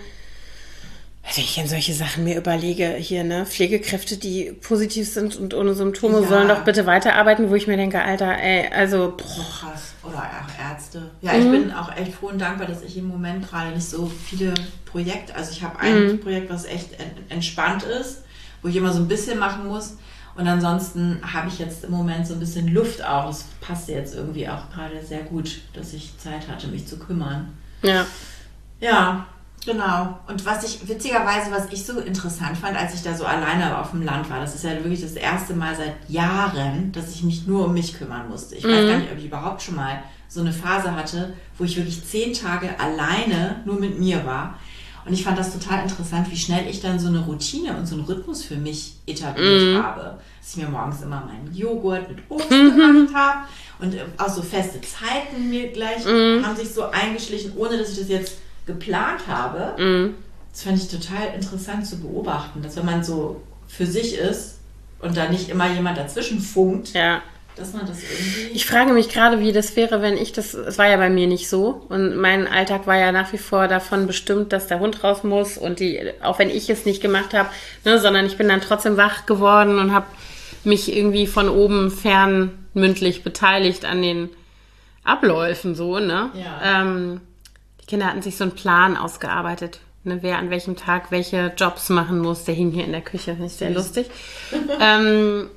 wenn ich an solche Sachen mir überlege, hier, ne, Pflegekräfte, die positiv sind und ohne Symptome, Ja. sollen doch bitte weiterarbeiten, wo ich mir denke, Alter, ey, also, So boah, krass. Oder auch Ärzte. Ja, ich bin auch echt froh und dankbar, dass ich im Moment gerade nicht so viele Projekte, also ich habe ein Projekt, was echt en- entspannt ist, wo ich immer so ein bisschen machen muss. Und ansonsten habe ich jetzt im Moment so ein bisschen Luft auch. Das passt jetzt irgendwie auch gerade sehr gut, dass ich Zeit hatte, mich zu kümmern. ja. Ja, genau. Und was ich, witzigerweise, was ich so interessant fand, als ich da so alleine auf dem Land war, das ist ja wirklich das erste Mal seit Jahren, dass ich mich nur um mich kümmern musste. Ich weiß gar nicht, ob ich überhaupt schon mal so eine Phase hatte, wo ich wirklich zehn Tage alleine nur mit mir war. Und ich fand das total interessant, wie schnell ich dann so eine Routine und so einen Rhythmus für mich etabliert habe. Dass ich mir morgens immer meinen Joghurt mit Obst gemacht habe und äh, auch so feste Zeiten mir gleich haben sich so eingeschlichen, ohne dass ich das jetzt geplant habe. Das fand ich total interessant zu beobachten, dass wenn man so für sich ist, und da nicht immer jemand dazwischen funkt, ja. dass man das irgendwie... Ich frage mich gerade, wie das wäre, wenn ich das... Es war ja bei mir nicht so. Und mein Alltag war ja nach wie vor davon bestimmt, dass der Hund raus muss. Und die, auch wenn ich es nicht gemacht habe, ne, sondern ich bin dann trotzdem wach geworden und habe mich irgendwie von oben fern mündlich beteiligt an den Abläufen so, ne? Ja. Ähm, die Kinder hatten sich so einen Plan ausgearbeitet, ne, wer an welchem Tag welche Jobs machen muss. Der hing hier in der Küche, finde ich sehr lustig. ähm,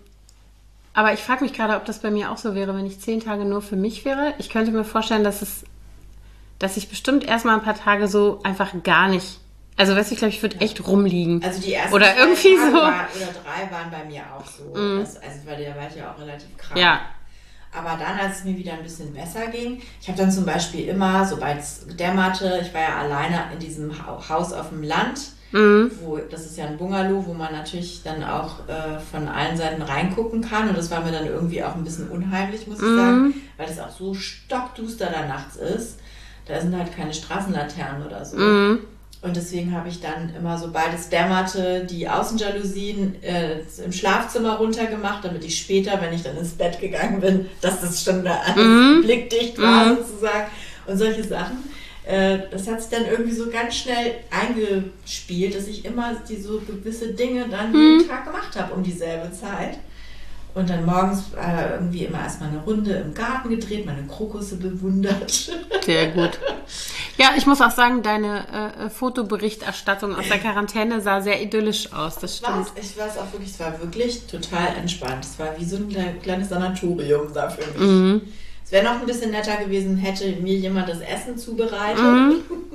aber ich frage mich gerade, ob das bei mir auch so wäre, wenn ich zehn Tage nur für mich wäre. Ich könnte mir vorstellen, dass es, dass ich bestimmt erstmal ein paar Tage so einfach gar nicht, also weißt du, ich glaube, ich würde echt rumliegen. Also die ersten oder zwei irgendwie Tage so. War, oder drei waren bei mir auch so. Mm. Das, also weil da war ich ja auch relativ krank. Ja. Aber dann, als es mir wieder ein bisschen besser ging, ich habe dann zum Beispiel immer, sobald es dämmerte, ich war ja alleine in diesem Haus auf dem Land, mhm. wo, das ist ja ein Bungalow, wo man natürlich dann auch äh, von allen Seiten reingucken kann. Und das war mir dann irgendwie auch ein bisschen unheimlich, muss ich mhm. sagen, weil es auch so stockduster da nachts ist. Da sind halt keine Straßenlaternen oder so. Mhm. Und deswegen habe ich dann immer, sobald es dämmerte, die Außenjalousien äh, im Schlafzimmer runtergemacht, damit ich später, wenn ich dann ins Bett gegangen bin, dass das schon da alles mm. blickdicht war mm. sozusagen und solche Sachen. Äh, das hat sich dann irgendwie so ganz schnell eingespielt, dass ich immer die so gewisse Dinge dann mm. jeden Tag gemacht habe um dieselbe Zeit. Und dann morgens äh, irgendwie immer erstmal eine Runde im Garten gedreht, meine Krokusse bewundert. Sehr gut. Ja, ich muss auch sagen, deine äh, Fotoberichterstattung aus der Quarantäne sah sehr idyllisch aus, das stimmt. Was? Ich weiß auch wirklich, es war wirklich total entspannt. Es war wie so ein kleines Sanatorium da für mich. Mhm. Es wäre noch ein bisschen netter gewesen, hätte mir jemand das Essen zubereitet. Mhm.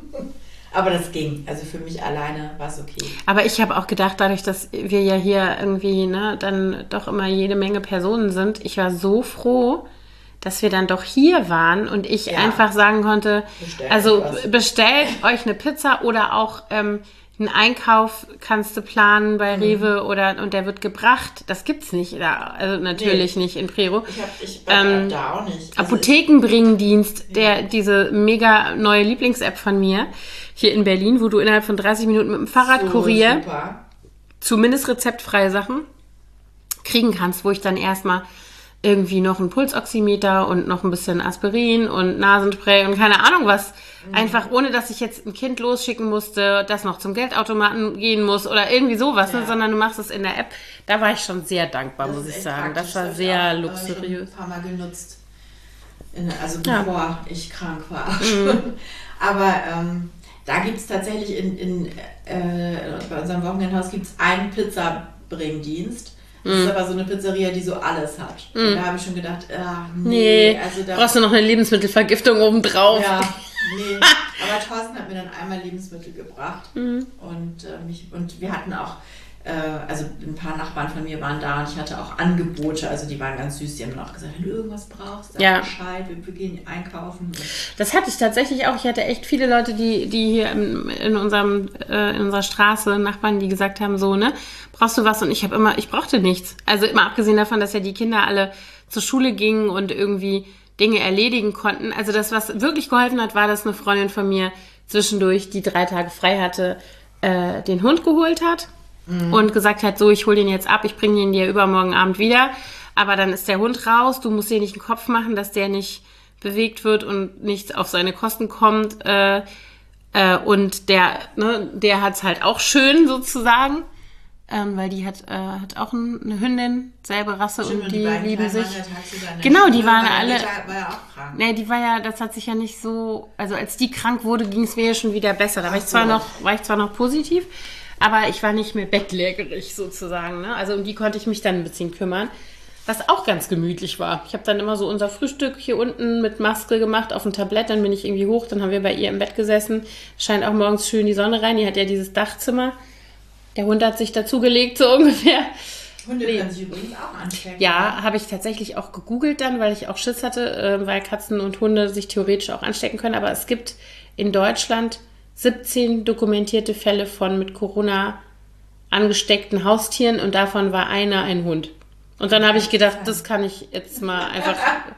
Aber das ging. Also für mich alleine war es okay. Aber ich habe auch gedacht, dadurch, dass wir ja hier irgendwie ne, dann doch immer jede Menge Personen sind, ich war so froh, dass wir dann doch hier waren und ich ja. einfach sagen konnte, bestellt also was. Bestellt euch eine Pizza oder auch ähm, einen Einkauf kannst du planen bei Rewe mhm. oder und der wird gebracht. Das gibt's nicht da, also natürlich nee. nicht in Prero. Ich hab, ich ähm, da auch nicht. Also Apothekenbringdienst, ich, der ja. diese mega neue Lieblings-App von mir hier in Berlin, wo du innerhalb von dreißig Minuten mit dem Fahrradkurier so zumindest rezeptfreie Sachen kriegen kannst, wo ich dann erstmal irgendwie noch einen Pulsoximeter und noch ein bisschen Aspirin und Nasenspray und keine Ahnung was. Mhm. Einfach ohne, dass ich jetzt ein Kind losschicken musste, das noch zum Geldautomaten gehen muss oder irgendwie sowas, ja. ne, sondern du machst es in der App. Da war ich schon sehr dankbar, das muss ich sagen. Das war sehr auch, luxuriös. Ich habe ein paar Mal genutzt. In, also bevor ja. ich krank war. Mhm. Aber ähm, da gibt es tatsächlich in, in äh, bei unserem Wochenendhaus gibt es einen Pizzabringdienst. Das mm. ist aber so eine Pizzeria, die so alles hat. Mm. Und da habe ich schon gedacht, ah, nee. nee. Also da brauchst du noch eine Lebensmittelvergiftung obendrauf. Ja, nee. Aber Thorsten hat mir dann einmal Lebensmittel gebracht. Mm. Und, äh, mich, und wir hatten auch, äh, also ein paar Nachbarn von mir waren da und ich hatte auch Angebote. Also die waren ganz süß. Die haben dann auch gesagt, wenn du irgendwas brauchst, sag ja. Bescheid, wir, wir gehen einkaufen. Das hatte ich tatsächlich auch. Ich hatte echt viele Leute, die, die hier in, in, unserem, äh, in unserer Straße, Nachbarn, die gesagt haben, so, ne, brauchst du was? Und ich habe immer, ich brauchte nichts. Also immer abgesehen davon, dass ja die Kinder alle zur Schule gingen und irgendwie Dinge erledigen konnten. Also das, was wirklich geholfen hat, war, dass eine Freundin von mir zwischendurch, die drei Tage frei hatte, äh, den Hund geholt hat mhm. und gesagt hat, so, ich hole den jetzt ab, ich bringe ihn dir übermorgen Abend wieder. Aber dann ist der Hund raus, du musst dir nicht einen Kopf machen, dass der nicht bewegt wird und nichts auf seine Kosten kommt. Äh, äh, und der, ne, der hat's halt auch schön sozusagen. Ähm, weil die hat, äh, hat auch ein, eine Hündin, selbe Rasse. Stimmt, und die, die lieben sich. Genau, die waren alle. War ja auch krank. Nee, die war ja, das hat sich ja nicht so, also als die krank wurde, ging es mir ja schon wieder besser. Da war ich zwar noch, war ich zwar noch positiv, aber ich war nicht mehr bettlägerig sozusagen. Ne? Also um die konnte ich mich dann ein bisschen kümmern, was auch ganz gemütlich war. Ich habe dann immer so unser Frühstück hier unten mit Maske gemacht auf dem Tablett, dann bin ich irgendwie hoch, dann haben wir bei ihr im Bett gesessen. Scheint auch morgens schön die Sonne rein, die hat ja dieses Dachzimmer. Der Hund hat sich dazugelegt, so ungefähr. Hunde können sich übrigens auch anstecken. Ja, habe ich tatsächlich auch gegoogelt dann, weil ich auch Schiss hatte, äh, weil Katzen und Hunde sich theoretisch auch anstecken können. Aber es gibt in Deutschland siebzehn dokumentierte Fälle von mit Corona angesteckten Haustieren und davon war einer ein Hund. Und dann habe ich gedacht, das kann ich jetzt mal einfach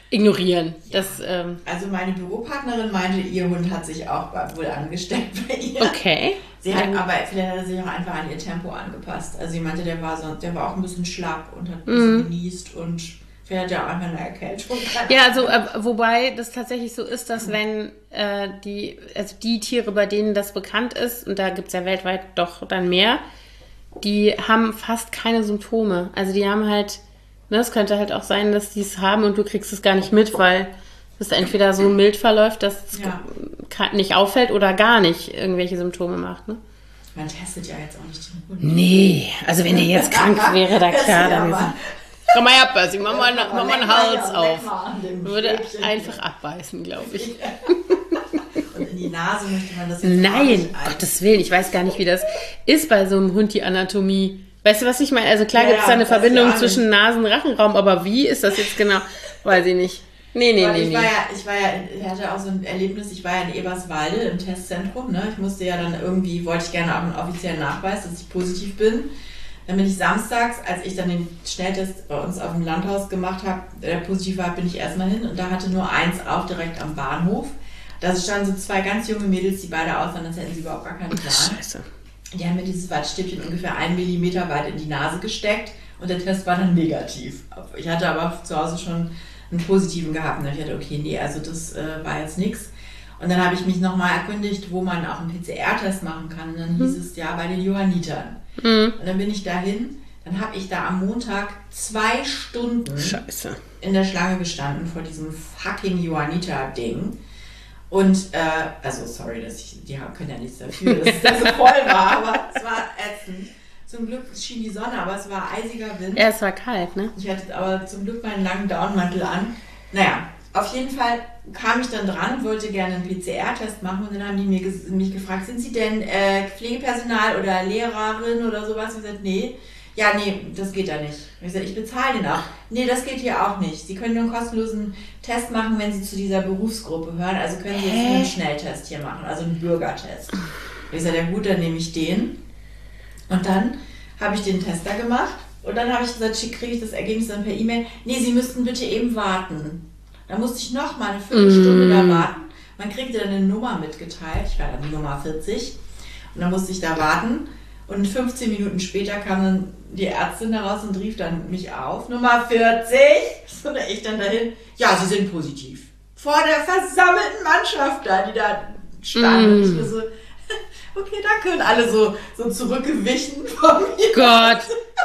ignorieren. Ja. Das, ähm, also meine Büropartnerin meinte, ihr Hund hat sich auch wohl angesteckt bei ihr. Okay. Sie hat aber, vielleicht hat er sich auch einfach an ihr Tempo angepasst. Also sie meinte, der war so, der war auch ein bisschen schlapp und hat ein bisschen mm. genießt und vielleicht hat er auch einfach eine Erkältung. Ja, also äh, wobei das tatsächlich so ist, dass wenn äh, die, also die Tiere, bei denen das bekannt ist, und da gibt es ja weltweit doch dann mehr, die haben fast keine Symptome. Also die haben halt, ne, es könnte halt auch sein, dass die es haben und du kriegst es gar nicht mit, weil es entweder so mild verläuft, dass es ja. nicht auffällt oder gar nicht irgendwelche Symptome macht. Ne? Man testet ja jetzt auch nicht den Hund. Nee, also wenn der jetzt krank wäre, da klar, dann ist komm mal her, Percy, mach mal, mach mal einen Hals auf. Würde einfach abbeißen, glaube ich. Und in die Nase möchte man das jetzt Nein, um Gottes Willen, ich weiß gar nicht, wie das ist bei so einem Hund, die Anatomie. Weißt du, was ich meine? Also klar ja, gibt es da eine Verbindung zwischen Nasen-Rachenraum, aber wie ist das jetzt genau? Weiß ich nicht. Nee, nee, nee. Ich, nee. War ja, ich war ja, ich hatte auch so ein Erlebnis, ich war ja in Eberswalde im Testzentrum. Ne? Ich musste ja dann irgendwie, wollte ich gerne auch einen offiziellen Nachweis, dass ich positiv bin. Dann bin ich samstags, als ich dann den Schnelltest bei uns auf dem Landhaus gemacht habe, der positiv war, bin ich erstmal hin und da hatte nur eins auf direkt am Bahnhof. Da standen so zwei ganz junge Mädels, die beide aussahen, als hätten sie überhaupt gar keinen Plan. Scheiße. Die haben mir dieses Wattstäbchen ungefähr einen Millimeter weit in die Nase gesteckt und der Test war dann negativ. Ich hatte aber zu Hause schon einen positiven gehabt und ich dachte, okay, nee, also das äh, war jetzt nichts. Und dann habe ich mich nochmal erkundigt, wo man auch einen P C R-Test machen kann. Und dann hieß mhm. es ja bei den Johannitern. Mhm. Und dann bin ich dahin. Dann habe ich da am Montag zwei Stunden Scheiße. in der Schlange gestanden vor diesem fucking Johanniter-Ding. Und, äh, also sorry, dass ich, die können ja nichts dafür, dass es da so voll war, aber es war ätzend. Zum Glück schien die Sonne, aber es war eisiger Wind. Ja, es war kalt, ne? Ich hatte aber zum Glück meinen langen Downmantel an. Naja, auf jeden Fall kam ich dann dran, wollte gerne einen P C R-Test machen und dann haben die mir, mich gefragt, sind Sie denn äh, Pflegepersonal oder Lehrerin oder sowas? Und ich gesagt, nee. Ja, nee, das geht da nicht. Ich gesagt, ich bezahle den auch. Nee, das geht hier auch nicht. Sie können nur einen kostenlosen Test machen, wenn Sie zu dieser Berufsgruppe hören. Also können Sie jetzt nur einen Schnelltest hier machen, also einen Bürgertest. Ich gesagt, ja gut, dann nehme ich den. Und dann habe ich den Tester gemacht und dann habe ich gesagt, kriege ich das Ergebnis dann per E-Mail. Nee, Sie müssten bitte eben warten. Da musste ich noch mal eine Viertelstunde mm. da warten. Man kriegte dann eine Nummer mitgeteilt. Ich war dann Nummer vierzig. Und dann musste ich da warten. Und fünfzehn Minuten später kam dann die Ärztin heraus und rief dann mich auf. Nummer vierzig. Und ich dann dahin. Ja, Sie sind positiv. Vor der versammelten Mannschaft da, die da stand. Mm. Und ich mir so, okay, danke. Und alle so, so zurückgewichen von mir. Gott.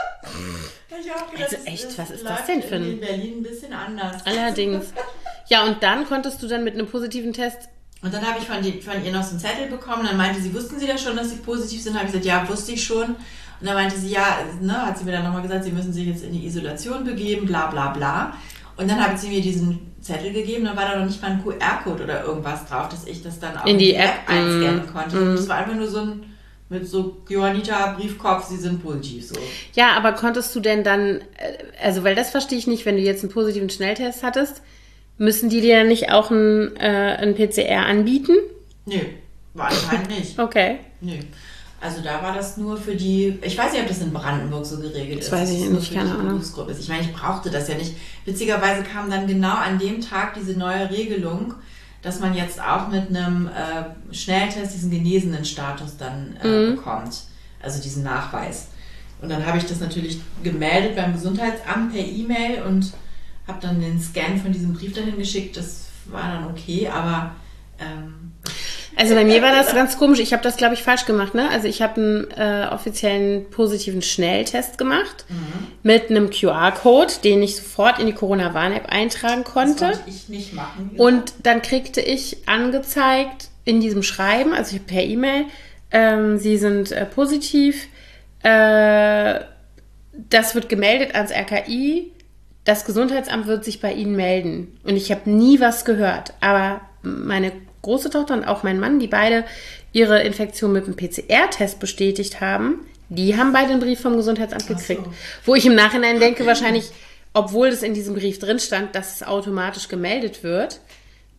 Ich auch gedacht, also echt, das, was ist das denn für ein... In Berlin ein bisschen anders. Allerdings. Ja, und dann konntest du dann mit einem positiven Test... Und dann habe ich von, die, von ihr noch so einen Zettel bekommen. Dann meinte sie, wussten Sie das schon, dass Sie positiv sind? Habe ich gesagt, ja, wusste ich schon. Und dann meinte sie, ja, ne, hat sie mir dann nochmal gesagt, Sie müssen sich jetzt in die Isolation begeben, bla bla bla. Und dann habe sie mir diesen Zettel gegeben, dann war da noch nicht mal ein Q R-Code oder irgendwas drauf, dass ich das dann auch in die, in die App, App einscannen mm, konnte. Mm. Das war einfach nur so ein, mit so Johanniter-Briefkopf, Sie sind positiv so. Ja, aber konntest du denn dann, also weil das verstehe ich nicht, wenn du jetzt einen positiven Schnelltest hattest, müssen die dir nicht auch einen, äh, einen P C R anbieten? Nö, war anscheinend nicht. Okay. Nö. Also da war das nur für die, ich weiß nicht, ob das in Brandenburg so geregelt das ist. Weiß ich nicht, keine Ahnung. Ich meine, ich brauchte das ja nicht. Witzigerweise kam dann genau an dem Tag diese neue Regelung, dass man jetzt auch mit einem äh, Schnelltest diesen genesenen Status dann äh, mhm. bekommt. Also diesen Nachweis. Und dann habe ich das natürlich gemeldet beim Gesundheitsamt per E-Mail und habe dann den Scan von diesem Brief dahin geschickt. Das war dann okay, aber... Ähm, Also bei mir war das ganz komisch. Ich habe das, glaube ich, falsch gemacht. Ne? Also ich habe einen äh, offiziellen positiven Schnelltest gemacht mhm. mit einem Q R-Code, den ich sofort in die Corona-Warn-App eintragen konnte. Das konnte ich nicht machen. Genau. Und dann kriegte ich angezeigt in diesem Schreiben, also per E-Mail, ähm, Sie sind äh, positiv. Äh, das wird gemeldet ans R K I. Das Gesundheitsamt wird sich bei Ihnen melden. Und ich habe nie was gehört. Aber meine große Tochter und auch mein Mann, die beide ihre Infektion mit dem P C R-Test bestätigt haben, die haben beide einen Brief vom Gesundheitsamt gekriegt. So. Wo ich im Nachhinein denke, wahrscheinlich, obwohl das in diesem Brief drin stand, dass es automatisch gemeldet wird,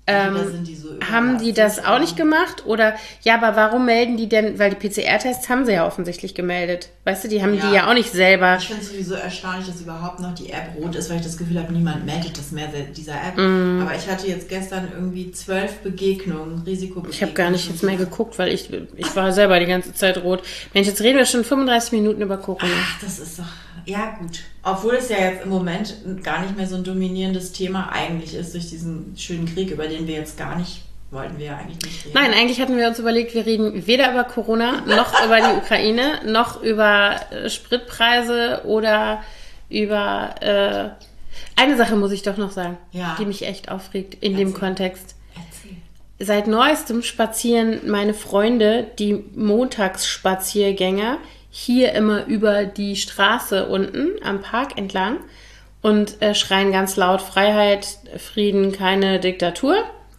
Ähm, sind die so haben die das auch oder? nicht gemacht? Oder, ja, aber warum melden die denn, weil die P C R-Tests haben sie ja offensichtlich gemeldet. Weißt du, die haben Ja. die ja auch nicht selber. Ich finde es sowieso erstaunlich, dass überhaupt noch die App rot ist, weil ich das Gefühl habe, niemand meldet das mehr dieser App. Mm. Aber ich hatte jetzt gestern irgendwie zwölf Begegnungen, Risikobegegnungen. Ich habe gar nicht jetzt mehr geguckt, weil ich, ich war selber die ganze Zeit rot. Mensch, jetzt reden wir schon fünfunddreißig Minuten über Corona. Ach, das ist doch, ja gut. Obwohl es ja jetzt im Moment gar nicht mehr so ein dominierendes Thema eigentlich ist durch diesen schönen Krieg, über den wir jetzt gar nicht, wollten wir ja eigentlich nicht reden. Nein, eigentlich hatten wir uns überlegt, wir reden weder über Corona, noch über die Ukraine, noch über äh, Spritpreise oder über... Äh, eine Sache muss ich doch noch sagen, Ja. die mich echt aufregt in Erzähl. dem Kontext. Erzähl. Seit neuestem spazieren meine Freunde, die Montagsspaziergänger, hier immer über die Straße unten am Park entlang und äh, schreien ganz laut Freiheit, Frieden, keine Diktatur.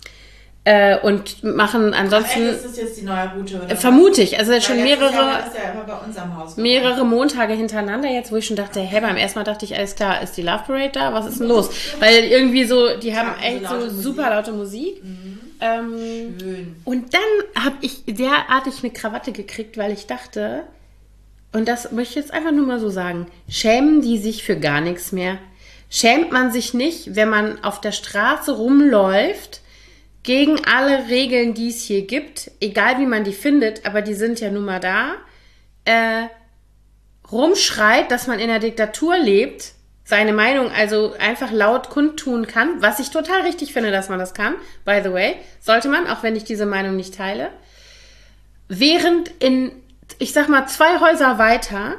Äh, und machen ansonsten... Ach, ist das jetzt die neue Route? Oder äh, vermute ich. Also Weil schon letztes mehrere... Jahr war das ja immer bei uns am Haus. mehrere Montage hintereinander jetzt, wo ich schon dachte, hey, beim ersten Mal dachte ich, alles klar, ist die Love Parade da? Was ist denn los? Weil irgendwie so, die haben haben so echt so laute Musik. super laute Musik. Mhm. Ähm, Schön. und dann habe ich derartig eine Krawatte gekriegt, weil ich dachte, und das möchte ich jetzt einfach nur mal so sagen, schämen die sich für gar nichts mehr? Schämt man sich nicht, wenn man auf der Straße rumläuft, gegen alle Regeln, die es hier gibt, egal wie man die findet, aber die sind ja nun mal da, äh, rumschreit, dass man in der Diktatur lebt, seine Meinung also einfach laut kundtun kann, was ich total richtig finde, dass man das kann, by the way, sollte man, auch wenn ich diese Meinung nicht teile, während in, ich sag mal, zwei Häuser weiter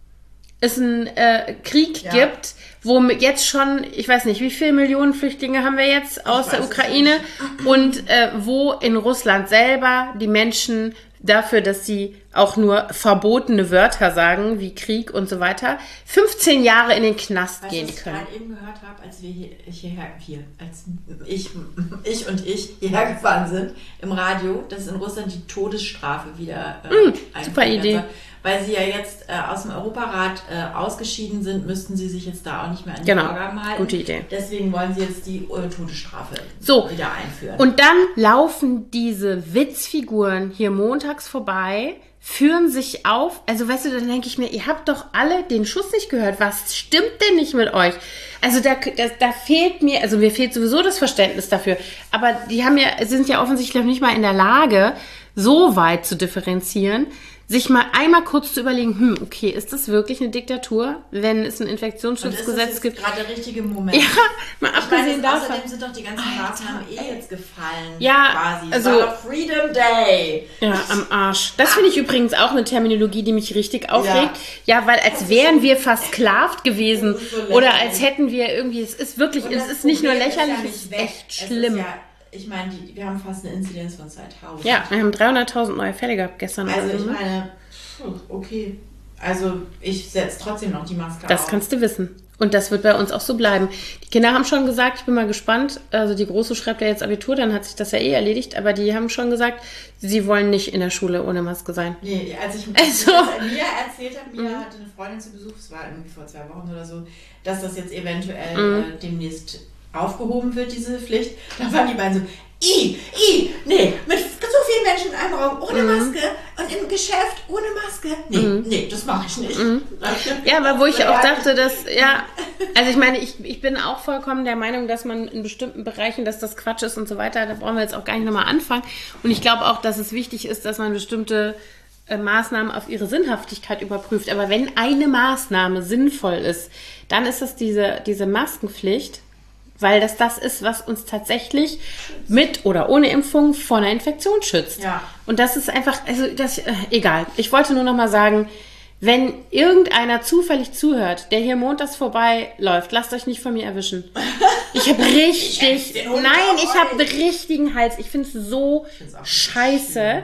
es einen äh, Krieg Ja. gibt, wo jetzt schon, ich weiß nicht, wie viele Millionen Flüchtlinge haben wir jetzt aus Ich der weiß es Ukraine und äh, wo in Russland selber die Menschen dafür, dass sie auch nur verbotene Wörter sagen, wie Krieg und so weiter, fünfzehn Jahre in den Knast Weißt du, gehen was ich können. gerade eben gehört habe, als wir hier, hierher, hier, als ich, ich und ich hierher gefahren sind im Radio, dass in Russland die Todesstrafe wieder äh, Mm, eingeführt super werden Idee. soll. Weil sie ja jetzt äh, aus dem Europarat äh, ausgeschieden sind, müssten sie sich jetzt da auch nicht mehr an die Genau, Vorgaben halten. gute Idee. Deswegen wollen sie jetzt die äh, Todesstrafe So. wieder einführen. Und dann laufen diese Witzfiguren hier montags vorbei, führen sich auf. Also weißt du, dann denke ich mir, ihr habt doch alle den Schuss nicht gehört. Was stimmt denn nicht mit euch? Also da, da, da fehlt mir, also mir fehlt sowieso das Verständnis dafür. Aber die haben ja, sind ja offensichtlich nicht mal in der Lage, so weit zu differenzieren, sich mal einmal kurz zu überlegen, hm, okay, ist das wirklich eine Diktatur, wenn es ein Und ist das Infektionsschutzgesetz jetzt gibt? gerade der richtige Moment? Ja, mal Ich meine, abgesehen es- davon. außerdem sind doch die ganzen Alter, Maßnahmen eh ey. jetzt gefallen. Ja, quasi. also- Es war doch Freedom Day. Ja, am Arsch. Das finde ich übrigens auch eine Terminologie, die mich richtig aufregt. Ja, weil als wären wir versklavt gewesen Das ist so lächerlich. oder als hätten wir irgendwie, es ist wirklich, Und es das ist nicht nur Problem lächerlich, ja es nicht ist weg. echt Es schlimm. Ist ja, ich meine, die, wir haben fast eine Inzidenz von zweitausend. Ja, wir haben dreihunderttausend neue Fälle gehabt gestern. Also oder ich so, ne? meine, puh, okay. Also ich setze trotzdem noch die Maske Das auf. kannst du wissen. Und das wird bei uns auch so bleiben. Die Kinder haben schon gesagt, ich bin mal gespannt, also die Große schreibt ja jetzt Abitur, dann hat sich das ja eh erledigt, aber die haben schon gesagt, sie wollen nicht in der Schule ohne Maske sein. Nee, als ich Also- als Mia erzählt habe, Mia Mhm. hatte eine Freundin zu Besuch, es war irgendwie vor zwei Wochen oder so, dass das jetzt eventuell Mhm. äh, demnächst aufgehoben wird, diese Pflicht. Da waren die beiden so, i, i, nee, mit so vielen Menschen in einem Raum ohne Mhm. Maske und im Geschäft ohne Maske. Nee, Mhm. nee, das mache ich nicht. Ja, aber wo ich Ja, auch dachte, dass, ja, also ich meine, ich, ich bin auch vollkommen der Meinung, dass man in bestimmten Bereichen, dass das Quatsch ist und so weiter, da brauchen wir jetzt auch gar nicht nochmal anfangen. Und ich glaube auch, dass es wichtig ist, dass man bestimmte äh, Maßnahmen auf ihre Sinnhaftigkeit überprüft. Aber wenn eine Maßnahme sinnvoll ist, dann ist es diese, diese Maskenpflicht, weil das das ist, was uns tatsächlich mit oder ohne Impfung vor einer Infektion schützt. Ja. Und das ist einfach, also das, äh, egal. Ich wollte nur noch mal sagen, wenn irgendeiner zufällig zuhört, der hier montags vorbeiläuft, lasst euch nicht von mir erwischen. Ich habe richtig, esse den Hund nein, auf ich habe einen euch. richtigen Hals. Ich finde es so find's auch scheiße.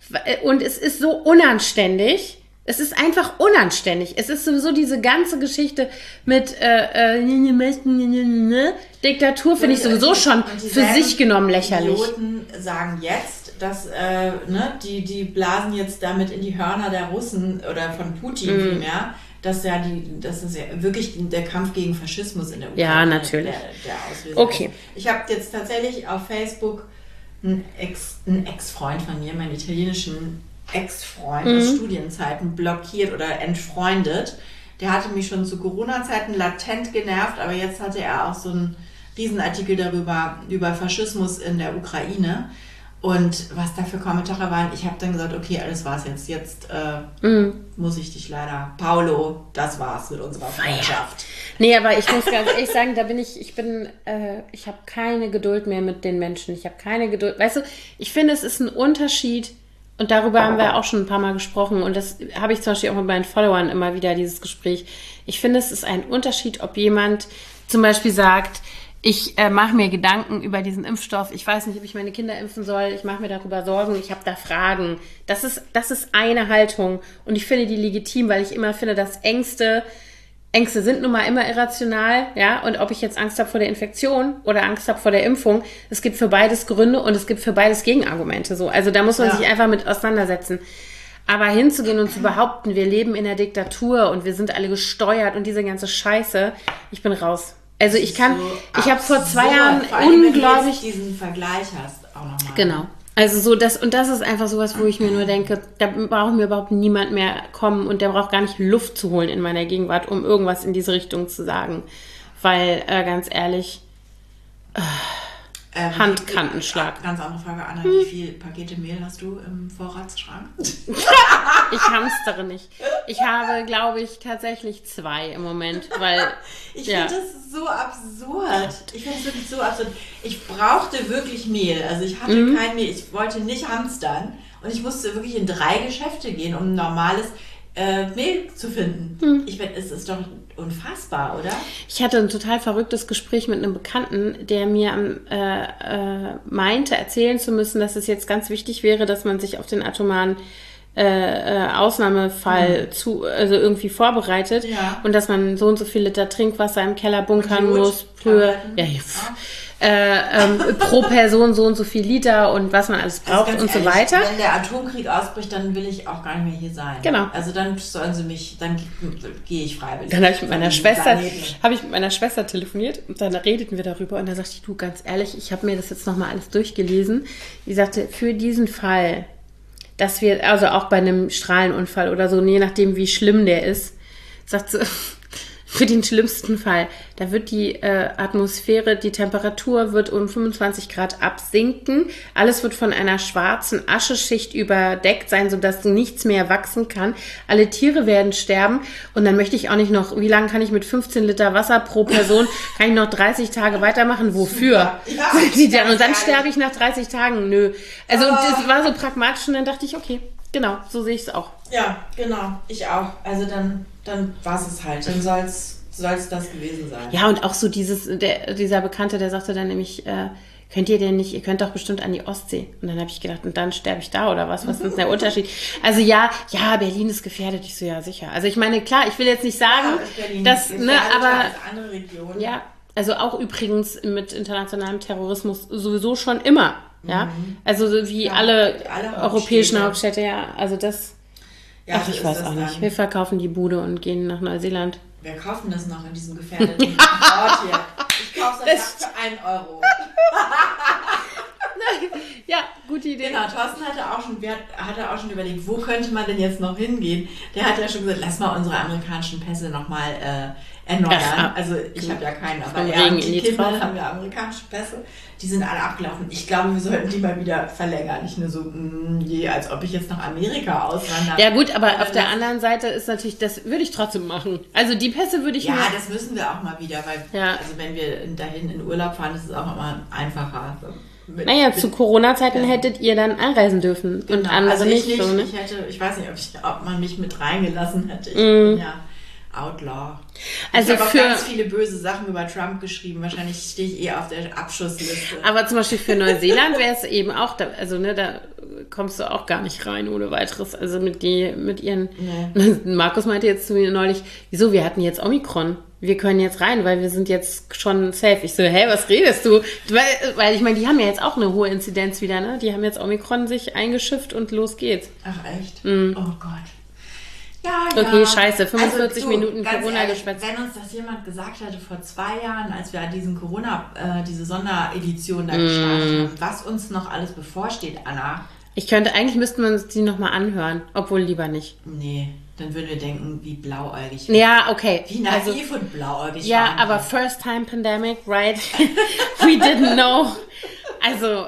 Und es ist so unanständig. Es ist einfach unanständig. Es ist sowieso diese ganze Geschichte mit äh, äh, Diktatur, finde ich sowieso schon Und für dieselben sich genommen lächerlich. Idioten sagen jetzt, dass äh, ne, die, die blasen jetzt damit in die Hörner der Russen oder von Putin Mhm. vielmehr, dass ja die, das ist ja wirklich der Kampf gegen Faschismus in der Ukraine. Ja, natürlich. Der, der Auslöser okay. ist. Ich habe jetzt tatsächlich auf Facebook einen, Ex, einen Ex-Freund von mir, meinen italienischen Ex-Freund mhm. aus Studienzeiten, blockiert oder entfreundet. Der hatte mich schon zu Corona-Zeiten latent genervt, aber jetzt hatte er auch so einen Riesenartikel darüber, über Faschismus in der Ukraine. Und was da für Kommentare waren, ich habe dann gesagt, okay, alles war's jetzt. Jetzt äh, mm. muss ich dich leider, Paolo, das war's mit unserer Freundschaft. Nee, aber ich muss ganz ehrlich sagen, da bin ich, ich bin, äh, ich habe keine Geduld mehr mit den Menschen. Ich habe keine Geduld. Weißt du, ich finde, es ist ein Unterschied, und darüber haben wir auch schon ein paar Mal gesprochen, und das habe ich zum Beispiel auch mit meinen Followern immer wieder, dieses Gespräch. Ich finde, es ist ein Unterschied, ob jemand zum Beispiel sagt, ich äh, mache mir Gedanken über diesen Impfstoff. Ich weiß nicht, ob ich meine Kinder impfen soll. Ich mache mir darüber Sorgen. Ich habe da Fragen. Das ist, das ist eine Haltung. Und ich finde die legitim, weil ich immer finde, dass Ängste, Ängste sind nun mal immer irrational. Ja? Und ob ich jetzt Angst habe vor der Infektion oder Angst habe vor der Impfung, es gibt für beides Gründe und es gibt für beides Gegenargumente. So. Also da muss man ja. sich einfach mit auseinandersetzen. Aber hinzugehen und zu behaupten, wir leben in der Diktatur und wir sind alle gesteuert und diese ganze Scheiße, ich bin raus. Also ich kann, so ich habe vor zwei Jahren vor allem, unglaublich... Wenn du jetzt diesen Vergleich hast, auch nochmal. Genau. Also so das, und das ist einfach sowas, wo ich mir nur denke, da braucht mir überhaupt niemand mehr kommen und der braucht gar nicht Luft zu holen in meiner Gegenwart, um irgendwas in diese Richtung zu sagen. Weil, äh, ganz ehrlich, äh, ähm, Handkantenschlag. Ganz andere Frage, Anna, hm. wie viele Pakete Mehl hast du im Vorratsschrank? Ich hamstere nicht. Ich habe, glaube ich, tatsächlich zwei im Moment, weil... Ich ja. finde das so absurd. Ich finde es wirklich so absurd. Ich brauchte wirklich Mehl. Also ich hatte mhm. kein Mehl. Ich wollte nicht hamstern. Und ich musste wirklich in drei Geschäfte gehen, um ein normales äh, Mehl zu finden. Mhm. Ich meine, es ist doch unfassbar, oder? Ich hatte ein total verrücktes Gespräch mit einem Bekannten, der mir äh, äh, meinte, erzählen zu müssen, dass es jetzt ganz wichtig wäre, dass man sich auf den atomaren Äh, äh, Ausnahmefall mhm. zu, also irgendwie vorbereitet ja. und dass man so und so viel Liter Trinkwasser im Keller bunkern muss für, ja, ja, äh, ähm, pro Person so und so viel Liter und was man alles braucht also und ehrlich, so weiter. Wenn der Atomkrieg ausbricht, dann will ich auch gar nicht mehr hier sein. Genau. Also dann sollen sie mich, dann gehe ich freiwillig. Dann habe ich mit meiner Schwester, habe ich mit meiner Schwester telefoniert und dann redeten wir darüber und da sagte ich, du, ganz ehrlich, ich habe mir das jetzt nochmal alles durchgelesen. Die sagte, für diesen Fall, dass wir, also auch bei einem Strahlenunfall oder so, je nachdem wie schlimm der ist, sagt sie, für den schlimmsten Fall, da wird die äh, Atmosphäre, die Temperatur wird um fünfundzwanzig Grad absinken, alles wird von einer schwarzen Ascheschicht überdeckt sein, sodass nichts mehr wachsen kann, alle Tiere werden sterben und dann möchte ich auch nicht noch, wie lange kann ich mit fünfzehn Liter Wasser pro Person, kann ich noch dreißig Tage weitermachen, wofür? Ja, und dann sterbe ich nach dreißig Tagen, nö. Also oh. das war so pragmatisch und dann dachte ich, okay, genau, so sehe ich es auch. Ja, genau, ich auch. Also dann, dann war es halt, dann soll es das gewesen sein. Ja, und auch so dieses, der, dieser Bekannte, der sagte dann nämlich, äh, könnt ihr denn nicht, ihr könnt doch bestimmt an die Ostsee. Und dann habe ich gedacht, und dann sterbe ich da oder was? Was ist denn der Unterschied? Also ja, ja, Berlin ist gefährdet. Ich so, ja, sicher. Also ich meine, klar, ich will jetzt nicht sagen, ja, dass, ne, aber... Als andere Regionen. Ja, also auch übrigens mit internationalem Terrorismus sowieso schon immer. Ja, mhm. Also wie ja, alle, alle europäischen Hauptstädte, ja, also das... Ja, ach, so ich weiß auch nicht. Dann. Wir verkaufen die Bude und gehen nach Neuseeland. Wir kaufen das noch in diesem gefährdeten Ort hier. Ich kaufe das, das für einen Euro. Ja, gute Idee. Genau, Thorsten hatte auch, schon, hatte auch schon überlegt, wo könnte man denn jetzt noch hingehen? Der hat ja schon gesagt, lass mal unsere amerikanischen Pässe nochmal äh, erneuern. Ach, also ich habe ja keinen, aber er und die Kinder haben ja amerikanische Pässe. Die sind alle abgelaufen. Ich glaube, wir sollten die mal wieder verlängern. Nicht nur so, mh, je, als ob ich jetzt nach Amerika auswandere. Ja gut, aber auf der anderen Seite ist natürlich, das würde ich trotzdem machen. Also die Pässe würde ich Ja, machen. Das müssen wir auch mal wieder, weil ja. also wenn wir dahin in Urlaub fahren, ist es auch immer einfacher. Mit, naja, mit, zu Corona-Zeiten ja. hättet ihr dann einreisen dürfen genau. und andere also ich nicht. nicht So, ne? ich, hätte, ich weiß nicht, ob, ich, ob man mich mit reingelassen hätte. Ich mm. bin ja Outlaw. Also ich habe auch ganz viele böse Sachen über Trump geschrieben. Wahrscheinlich stehe ich eher auf der Abschussliste. Aber zum Beispiel für Neuseeland wäre es eben auch, da, also ne, da kommst du auch gar nicht rein ohne weiteres. Also mit die, mit ihren. Nee. Markus meinte jetzt zu mir neulich, wieso, wir hatten jetzt Omikron. Wir können jetzt rein, weil wir sind jetzt schon safe. Ich so, hä, was redest du? Weil, weil ich meine, die haben ja jetzt auch eine hohe Inzidenz wieder, ne? Die haben jetzt Omikron sich eingeschifft und los geht's. Ach echt? Mm. Oh Gott. Ja, ja. Okay, scheiße, fünfundvierzig also, du, Minuten Corona-Geschwätz. Wenn uns das jemand gesagt hätte vor zwei Jahren, als wir diesen Corona, äh, diese Sonderedition da gestartet mm. haben, was uns noch alles bevorsteht, Anna. Ich könnte, eigentlich müssten wir uns die nochmal anhören, obwohl lieber nicht. Nee, dann würden wir denken, wie blauäugig. Ja, okay. Wie naiv also, und blauäugig. Ja, aber wir. First time pandemic, right? We didn't know. Also...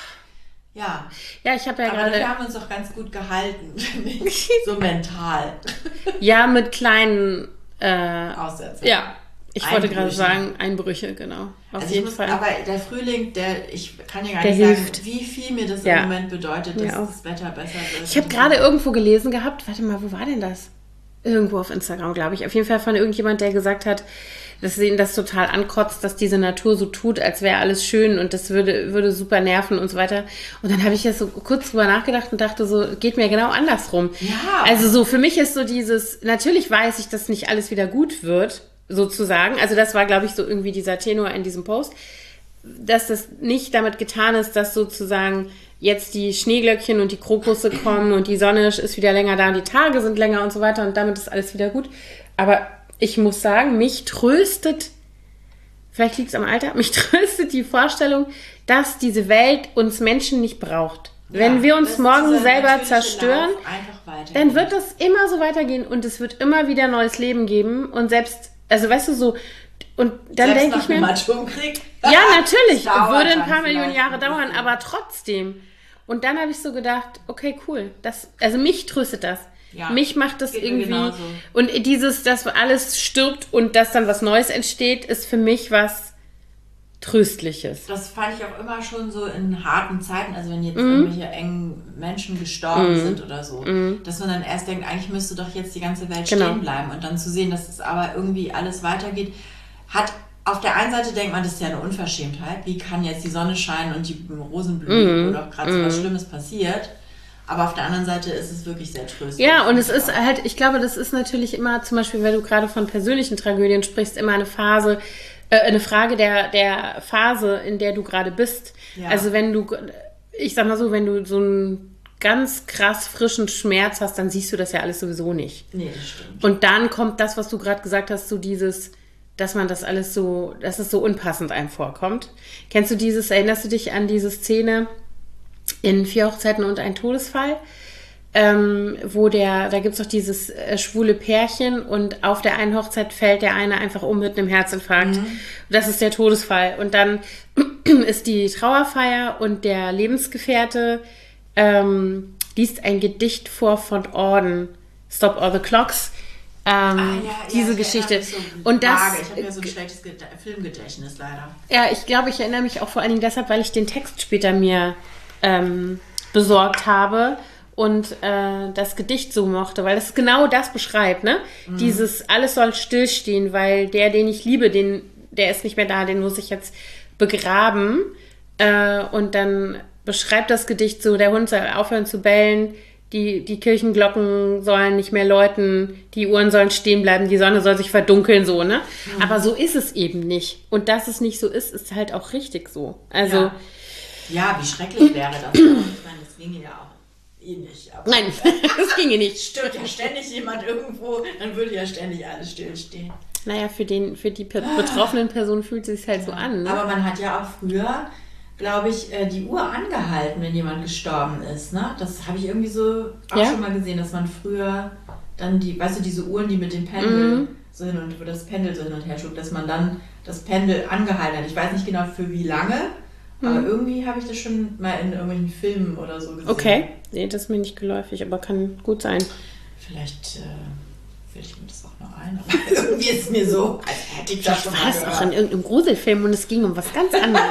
Ja. Ja, ich habe ja aber gerade... wir haben uns doch ganz gut gehalten, so mental. Ja, mit kleinen... Äh, Aussätzen. Ja, ich wollte gerade sagen, Einbrüche, genau. Auf also jeden muss, Fall. Aber der Frühling, der, ich kann ja gar der nicht hilft. sagen, wie viel mir das ja. im Moment bedeutet, dass ja, das Wetter besser wird. Ich habe gerade irgendwo gelesen gehabt, warte mal, wo war denn das? Irgendwo auf Instagram, glaube ich. Auf jeden Fall von irgendjemand, der gesagt hat, dass ihn das total ankotzt, dass diese Natur so tut, als wäre alles schön und das würde, würde super nerven und so weiter. Und dann habe ich jetzt so kurz drüber nachgedacht und dachte so, geht mir genau andersrum. Ja. Also so, für mich ist so dieses, natürlich weiß ich, dass nicht alles wieder gut wird, sozusagen. Also das war, glaube ich, so irgendwie dieser Tenor in diesem Post, dass das nicht damit getan ist, dass sozusagen jetzt die Schneeglöckchen und die Krokusse kommen und die Sonne ist wieder länger da und die Tage sind länger und so weiter und damit ist alles wieder gut. Aber ich muss sagen, mich tröstet, vielleicht liegt es am Alter, mich tröstet die Vorstellung, dass diese Welt uns Menschen nicht braucht. Ja, wenn wir uns morgen selber zerstören, dann wird das immer so weitergehen und es wird immer wieder neues Leben geben und selbst, also weißt du so, und dann denke ich mir, ja natürlich, würde ein paar Millionen Jahre dauern, aber trotzdem. Und dann habe ich so gedacht, okay, cool, das, also mich tröstet das. Ja, mich macht das irgendwie genauso. Und dieses, dass alles stirbt und dass dann was Neues entsteht, ist für mich was Tröstliches. Das fand ich auch immer schon so in harten Zeiten, also wenn jetzt mm. irgendwelche engen Menschen gestorben mm. sind oder so, mm. dass man dann erst denkt, eigentlich müsste doch jetzt die ganze Welt genau. stehen bleiben und dann zu sehen, dass es aber irgendwie alles weitergeht, hat auf der einen Seite denkt man, das ist ja eine Unverschämtheit, wie kann jetzt die Sonne scheinen und die Rosen blühen, mm. wo doch gerade so was Schlimmes passiert. Aber auf der anderen Seite ist es wirklich sehr tröstlich. Ja, und es ist halt, ich glaube, das ist natürlich immer, zum Beispiel, wenn du gerade von persönlichen Tragödien sprichst, immer eine Phase, äh, eine Frage der, der Phase, in der du gerade bist. Ja. Also wenn du, ich sag mal so, wenn du so einen ganz krass frischen Schmerz hast, dann siehst du das ja alles sowieso nicht. Nee, das stimmt. Und dann kommt das, was du gerade gesagt hast, so dieses, dass man das alles so, dass es so unpassend einem vorkommt. Kennst du dieses, erinnerst du dich an diese Szene in Vier Hochzeiten und ein Todesfall, ähm, wo der, da gibt es doch dieses äh, schwule Pärchen und auf der einen Hochzeit fällt der eine einfach um mit einem Herzinfarkt. Mhm. Das ist der Todesfall. Und dann ist die Trauerfeier und der Lebensgefährte ähm, liest ein Gedicht vor von Orden, Stop All the Clocks. Ähm, ah, ja, diese ja, Geschichte. So und das, ich habe ja so ein schlechtes Filmgedächtnis leider. Ja, ich glaube, ich erinnere mich auch vor allen Dingen deshalb, weil ich den Text später mir ähm, besorgt habe und äh, das Gedicht so mochte, weil das genau das beschreibt, ne? Mhm. Dieses, alles soll stillstehen, weil der, den ich liebe, den, der ist nicht mehr da, den muss ich jetzt begraben. Äh, und dann beschreibt das Gedicht so, der Hund soll aufhören zu bellen, die, die Kirchenglocken sollen nicht mehr läuten, die Uhren sollen stehen bleiben, die Sonne soll sich verdunkeln, so, ne? Mhm. Aber so ist es eben nicht. Und dass es nicht so ist, ist halt auch richtig so. Also... Ja. Ja, wie schrecklich wäre das? Ich meine, das ginge ja auch eh nicht. Aber Nein, das ginge nicht. Stört ja ständig jemand irgendwo, dann würde ja ständig alles stillstehen. Naja, für, den, für die betroffenen Personen fühlt es sich halt ja. so an. Ne? Aber man hat ja auch früher, glaube ich, die Uhr angehalten, wenn jemand gestorben ist. Ne? Das habe ich irgendwie so auch ja? schon mal gesehen, dass man früher dann die, weißt du, diese Uhren, die mit dem Pendel mhm. so hin und wo das Pendel so hin und her schlug, dass man dann das Pendel angehalten hat. Ich weiß nicht genau für wie lange. Aber mhm. irgendwie habe ich das schon mal in irgendwelchen Filmen oder so gesehen. Okay, nee, das ist mir nicht geläufig, aber kann gut sein. Vielleicht äh, will ich mir das auch noch ein, aber irgendwie ist es mir so, als hätte ich das schon mal gehört. War es auch in irgendeinem Gruselfilm und es ging um was ganz anderes.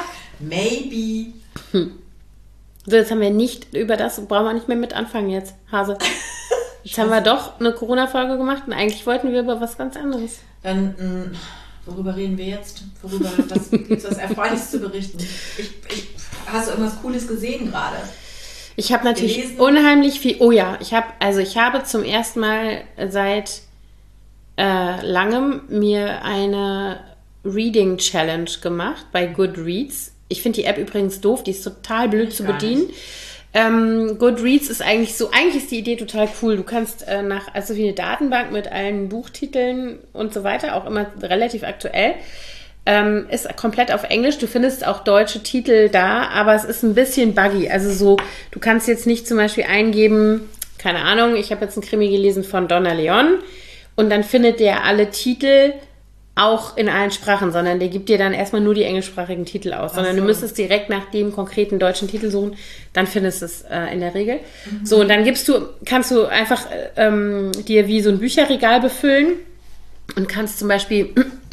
Maybe. Hm. So, jetzt haben wir nicht über das, brauchen wir nicht mehr mit anfangen jetzt, Hase. Jetzt haben wir doch eine Corona-Folge gemacht und eigentlich wollten wir über was ganz anderes. Dann... Mh, worüber reden wir jetzt? Worüber, was gibt es was Erfreuliches zu berichten? Ich, ich, hast du irgendwas Cooles gesehen gerade? Ich habe natürlich gelesen? unheimlich viel. Oh ja, ich habe also ich habe zum ersten Mal seit äh, langem mir eine Reading Challenge gemacht bei Goodreads. Ich finde die App übrigens doof, die ist total blöd ich zu bedienen. Ähm, Goodreads ist eigentlich so, eigentlich ist die Idee total cool. Du kannst äh, nach, also wie eine Datenbank mit allen Buchtiteln und so weiter, auch immer relativ aktuell. Ähm, ist komplett auf Englisch. Du findest auch deutsche Titel da, aber es ist ein bisschen buggy. Also so, du kannst jetzt nicht zum Beispiel eingeben, keine Ahnung, ich habe jetzt einen Krimi gelesen von Donna Leon und dann findet der alle Titel auch in allen Sprachen, sondern der gibt dir dann erstmal nur die englischsprachigen Titel aus, sondern so. Du müsstest direkt nach dem konkreten deutschen Titel suchen, dann findest du es äh, in der Regel. Mhm. So, und dann gibst du, kannst du einfach ähm, dir wie so ein Bücherregal befüllen und kannst zum Beispiel,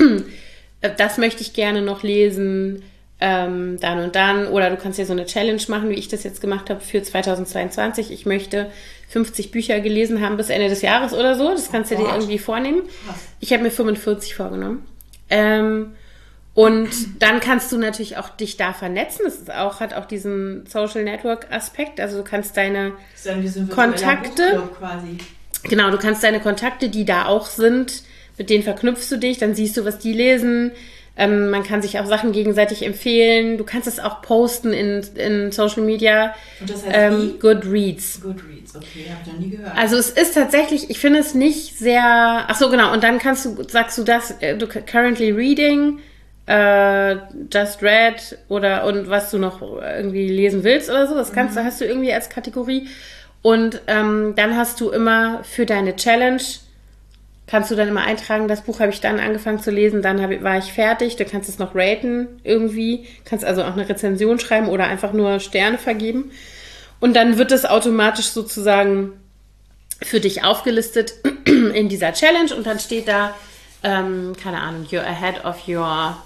das möchte ich gerne noch lesen, ähm, dann und dann, oder du kannst dir so eine Challenge machen, wie ich das jetzt gemacht habe für zweitausendzweiundzwanzig. Ich möchte fünfzig Bücher gelesen haben bis Ende des Jahres oder so. Das kannst du oh dir irgendwie vornehmen. Ich habe mir fünfundvierzig vorgenommen. Ähm, und dann kannst du natürlich auch dich da vernetzen. Das ist auch, hat auch diesen Social Network Aspekt. Also du kannst deine Kontakte, quasi. Genau, du kannst deine Kontakte, die da auch sind, mit denen verknüpfst du dich. Dann siehst du, was die lesen. Ähm, man kann sich auch Sachen gegenseitig empfehlen. Du kannst es auch posten in, in Social Media. Und das heißt ähm, Goodreads. Goodreads, okay, hab ich noch nie gehört. Also es ist tatsächlich, ich finde es nicht sehr, ach so, genau, und dann kannst du, sagst du das, äh, du currently reading, äh, just read oder und was du noch irgendwie lesen willst oder so, das kannst du, mhm. hast du irgendwie als Kategorie. Und ähm, dann hast du immer für deine Challenge, kannst du dann immer eintragen, das Buch habe ich dann angefangen zu lesen, dann hab, war ich fertig, du kannst es noch raten irgendwie, kannst also auch eine Rezension schreiben oder einfach nur Sterne vergeben und dann wird es automatisch sozusagen für dich aufgelistet in dieser Challenge und dann steht da, ähm, keine Ahnung, you're ahead of your,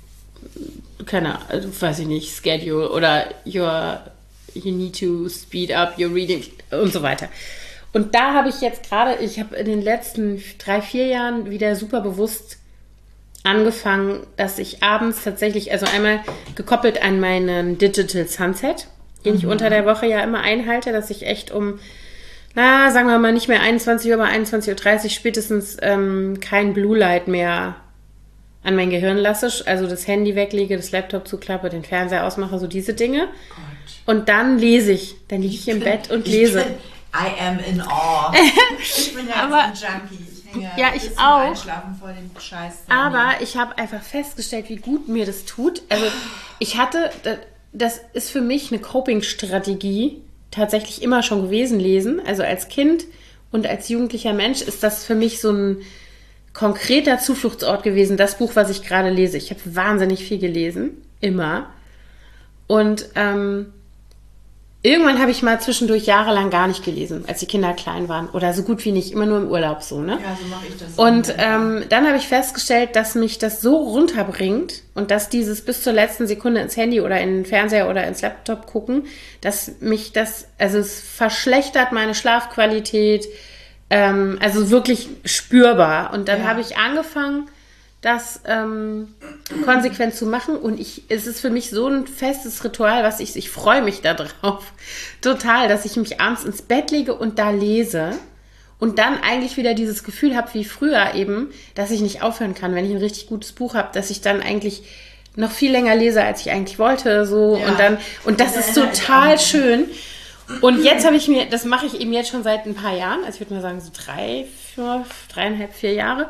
keine Ahnung, weiß ich nicht, schedule oder you're, you need to speed up your reading und so weiter. Und da habe ich jetzt gerade, ich habe in den letzten drei, vier Jahren wieder super bewusst angefangen, dass ich abends tatsächlich, also einmal gekoppelt an meinen Digital Sunset, den mhm. ich unter der Woche ja immer einhalte, dass ich echt um, na, sagen wir mal nicht mehr einundzwanzig Uhr, aber einundzwanzig Uhr dreißig spätestens ähm, kein Blue Light mehr an mein Gehirn lasse, also das Handy weglege, das Laptop zuklappe, den Fernseher ausmache, so diese Dinge. Gott. Und dann lese ich, dann liege ich im Bett und lese. I am in awe. Ich bin ja aber, ein Junkie. Ich hänge ja, ich auch. Einschlafen vor dem Scheiß. Aber ich habe einfach festgestellt, wie gut mir das tut. Also ich hatte, das ist für mich eine Coping-Strategie tatsächlich immer schon gewesen, lesen. Also als Kind und als jugendlicher Mensch ist das für mich so ein konkreter Zufluchtsort gewesen, das Buch, was ich gerade lese. Ich habe wahnsinnig viel gelesen, immer. Und ähm, irgendwann habe ich mal zwischendurch jahrelang gar nicht gelesen, als die Kinder klein waren. Oder so gut wie nicht, immer nur im Urlaub so, ne? Ja, so mache ich das. Und ähm, dann habe ich festgestellt, dass mich das so runterbringt und dass dieses bis zur letzten Sekunde ins Handy oder in den Fernseher oder ins Laptop gucken, dass mich das, also es verschlechtert meine Schlafqualität, ähm, also wirklich spürbar. Und dann ja. habe ich angefangen, das ähm, konsequent zu machen und ich, es ist für mich so ein festes Ritual, was ich, ich freue mich da drauf, total, dass ich mich abends ins Bett lege und da lese und dann eigentlich wieder dieses Gefühl habe, wie früher eben, dass ich nicht aufhören kann, wenn ich ein richtig gutes Buch habe, dass ich dann eigentlich noch viel länger lese, als ich eigentlich wollte, so ja. und dann, und das ist total schön. Und jetzt habe ich mir, das mache ich eben jetzt schon seit ein paar Jahren, also ich würde mal sagen so drei, vier, dreieinhalb, vier Jahre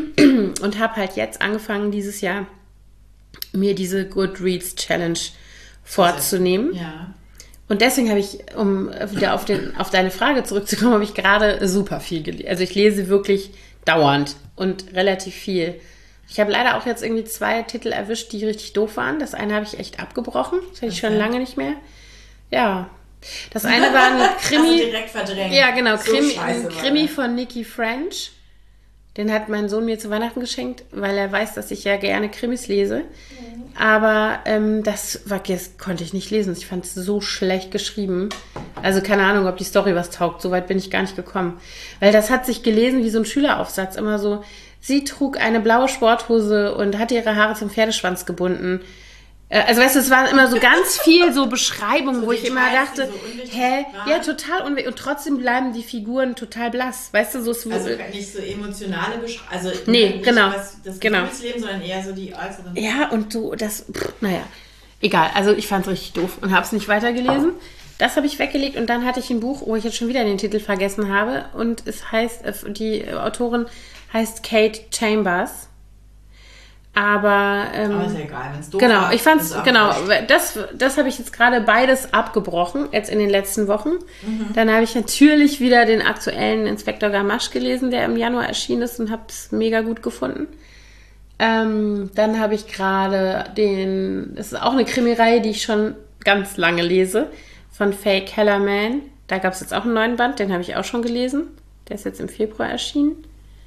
und habe halt jetzt angefangen dieses Jahr mir diese Goodreads Challenge vorzunehmen. Ja. Und deswegen habe ich, um wieder auf, den, auf deine Frage zurückzukommen, habe ich gerade super viel gelesen. Also ich lese wirklich dauernd und relativ viel. Ich habe leider auch jetzt irgendwie zwei Titel erwischt, die richtig doof waren. Das eine habe ich echt abgebrochen. Das hatte ich okay. schon lange nicht mehr. Ja. Das eine war ein Krimi. Also direkt verdrängt. Ja, genau. So Krimi, ein Krimi von Nikki French. Den hat mein Sohn mir zu Weihnachten geschenkt, weil er weiß, dass ich ja gerne Krimis lese. Mhm. Aber ähm, das, war, das konnte ich nicht lesen. Ich fand es so schlecht geschrieben. Also keine Ahnung, ob die Story was taugt. So weit bin ich gar nicht gekommen. Weil das hat sich gelesen wie so ein Schüleraufsatz. Immer so, sie trug eine blaue Sporthose und hatte ihre Haare zum Pferdeschwanz gebunden. Also weißt du, es war immer so ganz viel so Beschreibungen, so wo ich immer dachte, so hä, waren. Ja, total unwichtig. Und trotzdem bleiben die Figuren total blass. Weißt du, so es also nicht so emotionale Beschreibungen, also nee, nicht genau, was, das genau. Gefühlsleben, sondern eher so die äußeren. Ja, und so, das, pff, naja, egal. Also ich fand es richtig doof und habe es nicht weitergelesen. das habe ich weggelegt und dann hatte ich ein Buch, wo ich jetzt schon wieder den Titel vergessen habe und es heißt, die Autorin heißt Kate Chambers. Aber, ähm, aber ist ja egal, wenn es doof genau, war, ich fand's, ist es auch genau, wurscht. das, das habe ich jetzt gerade beides abgebrochen, jetzt in den letzten Wochen. Mhm. Dann habe ich natürlich wieder den aktuellen Inspektor Gamache gelesen, der im Januar erschienen ist und habe es mega gut gefunden. Ähm, dann habe ich gerade den, das ist auch eine Krimireihe, die ich schon ganz lange lese, von Faye Kellerman. Da gab es jetzt auch einen neuen Band, den habe ich auch schon gelesen. Der ist jetzt im Februar erschienen.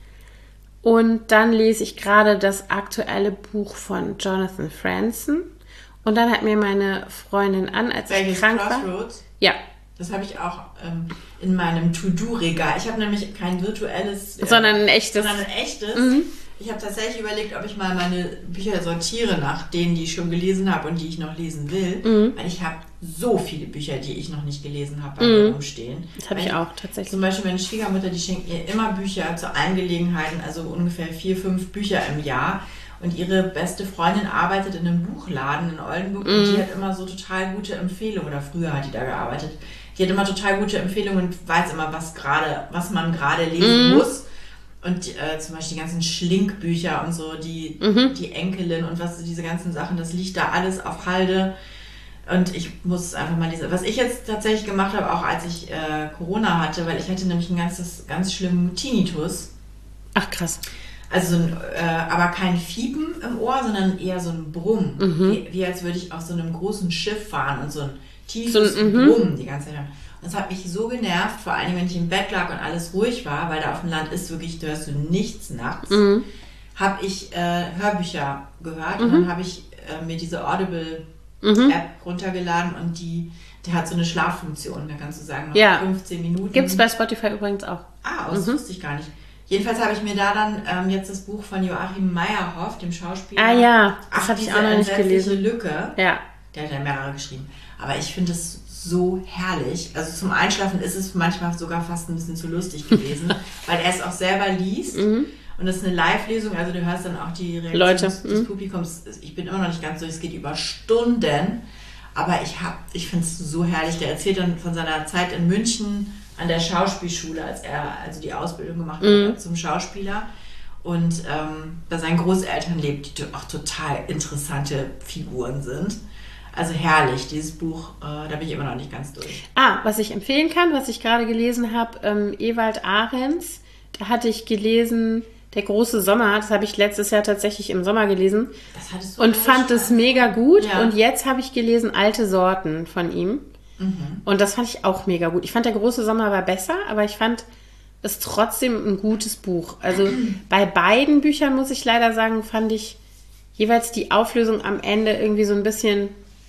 Und dann lese ich gerade das aktuelle Buch von Jonathan Franzen. Und dann hat mir meine Freundin an, als Welches ich krank Crossroads? war. Ja. Das habe ich auch ähm, in meinem To-Do-Regal. Ich habe nämlich kein virtuelles, äh, sondern ein echtes. Sondern ein echtes. Mhm. Ich habe tatsächlich überlegt, ob ich mal meine Bücher sortiere nach denen, die ich schon gelesen habe und die ich noch lesen will. Mhm. Weil ich habe so viele Bücher, die ich noch nicht gelesen habe, bei mhm. mir rumstehen. Das habe ich auch tatsächlich. Zum Beispiel meine Schwiegermutter, die schenkt mir immer Bücher zu allen Gelegenheiten, also ungefähr vier, fünf Bücher im Jahr. Und ihre beste Freundin arbeitet in einem Buchladen in Oldenburg mhm. und die hat immer so total gute Empfehlungen, oder früher hat die da gearbeitet. Die hat immer total gute Empfehlungen und weiß immer, was gerade, was man gerade lesen mhm. muss. Und äh, zum Beispiel die ganzen Schlinkbücher und so, die, mhm. die Enkelin und was diese ganzen Sachen, das liegt da alles auf Halde. Und ich muss es einfach mal lesen. Was ich jetzt tatsächlich gemacht habe, auch als ich äh, Corona hatte, weil ich hatte nämlich einen ganz, ganz schlimmen Tinnitus. Ach krass. Also, ein, äh, aber kein Fiepen im Ohr, sondern eher so ein Brumm. Mhm. Wie, wie als würde ich auf so einem großen Schiff fahren und so ein tiefes so, Brummen die ganze Zeit haben. Das hat mich so genervt, vor allem wenn ich im Bett lag und alles ruhig war, weil da auf dem Land ist wirklich, da hörst du nichts nachts, mhm. habe ich äh, Hörbücher gehört mhm. und dann habe ich äh, mir diese Audible mhm. App runtergeladen und die, der hat so eine Schlaffunktion, da kannst du sagen, noch ja. fünfzehn Minuten. Gibt es bei Spotify übrigens auch. Ah, das mhm. wusste ich gar nicht. Jedenfalls habe ich mir da dann ähm, jetzt das Buch von Joachim Meyerhoff, dem Schauspieler. Ah ja, das habe ich auch noch nicht gelesen. Lücke. Ja. Der hat ja mehrere geschrieben. Aber ich finde es so herrlich. Also zum Einschlafen ist es manchmal sogar fast ein bisschen zu lustig gewesen, weil er es auch selber liest. Mhm. Und das ist eine Live-Lesung, also du hörst dann auch die Reaktion Leute. des, des Publikums. Ich bin immer noch nicht ganz durch, es geht über Stunden. Aber ich, hab, ich finde es so herrlich. Der erzählt dann von seiner Zeit in München an der Schauspielschule, als er also die Ausbildung gemacht mhm. hat zum Schauspieler. Und ähm, bei seinen Großeltern lebt, die auch total interessante Figuren sind. Also herrlich, dieses Buch, äh, da bin ich immer noch nicht ganz durch. Ah, was ich empfehlen kann, was ich gerade gelesen habe, ähm, Ewald Ahrens, da hatte ich gelesen, Der große Sommer, das habe ich letztes Jahr tatsächlich im Sommer gelesen das hattest du und fand es mega gut. Ja. Und jetzt habe ich gelesen Alte Sorten von ihm mhm. und das fand ich auch mega gut. Ich fand, Der große Sommer war besser, aber ich fand es trotzdem ein gutes Buch. Also bei beiden Büchern, muss ich leider sagen, fand ich jeweils die Auflösung am Ende irgendwie so ein bisschen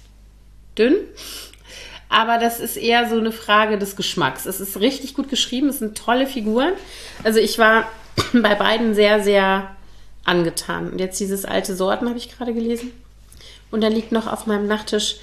dünn, aber das ist eher so eine Frage des Geschmacks. Es ist richtig gut geschrieben, es sind tolle Figuren. Also ich war bei beiden sehr, sehr angetan. Und jetzt dieses Alte Sorten habe ich gerade gelesen. Und da liegt noch auf meinem Nachttisch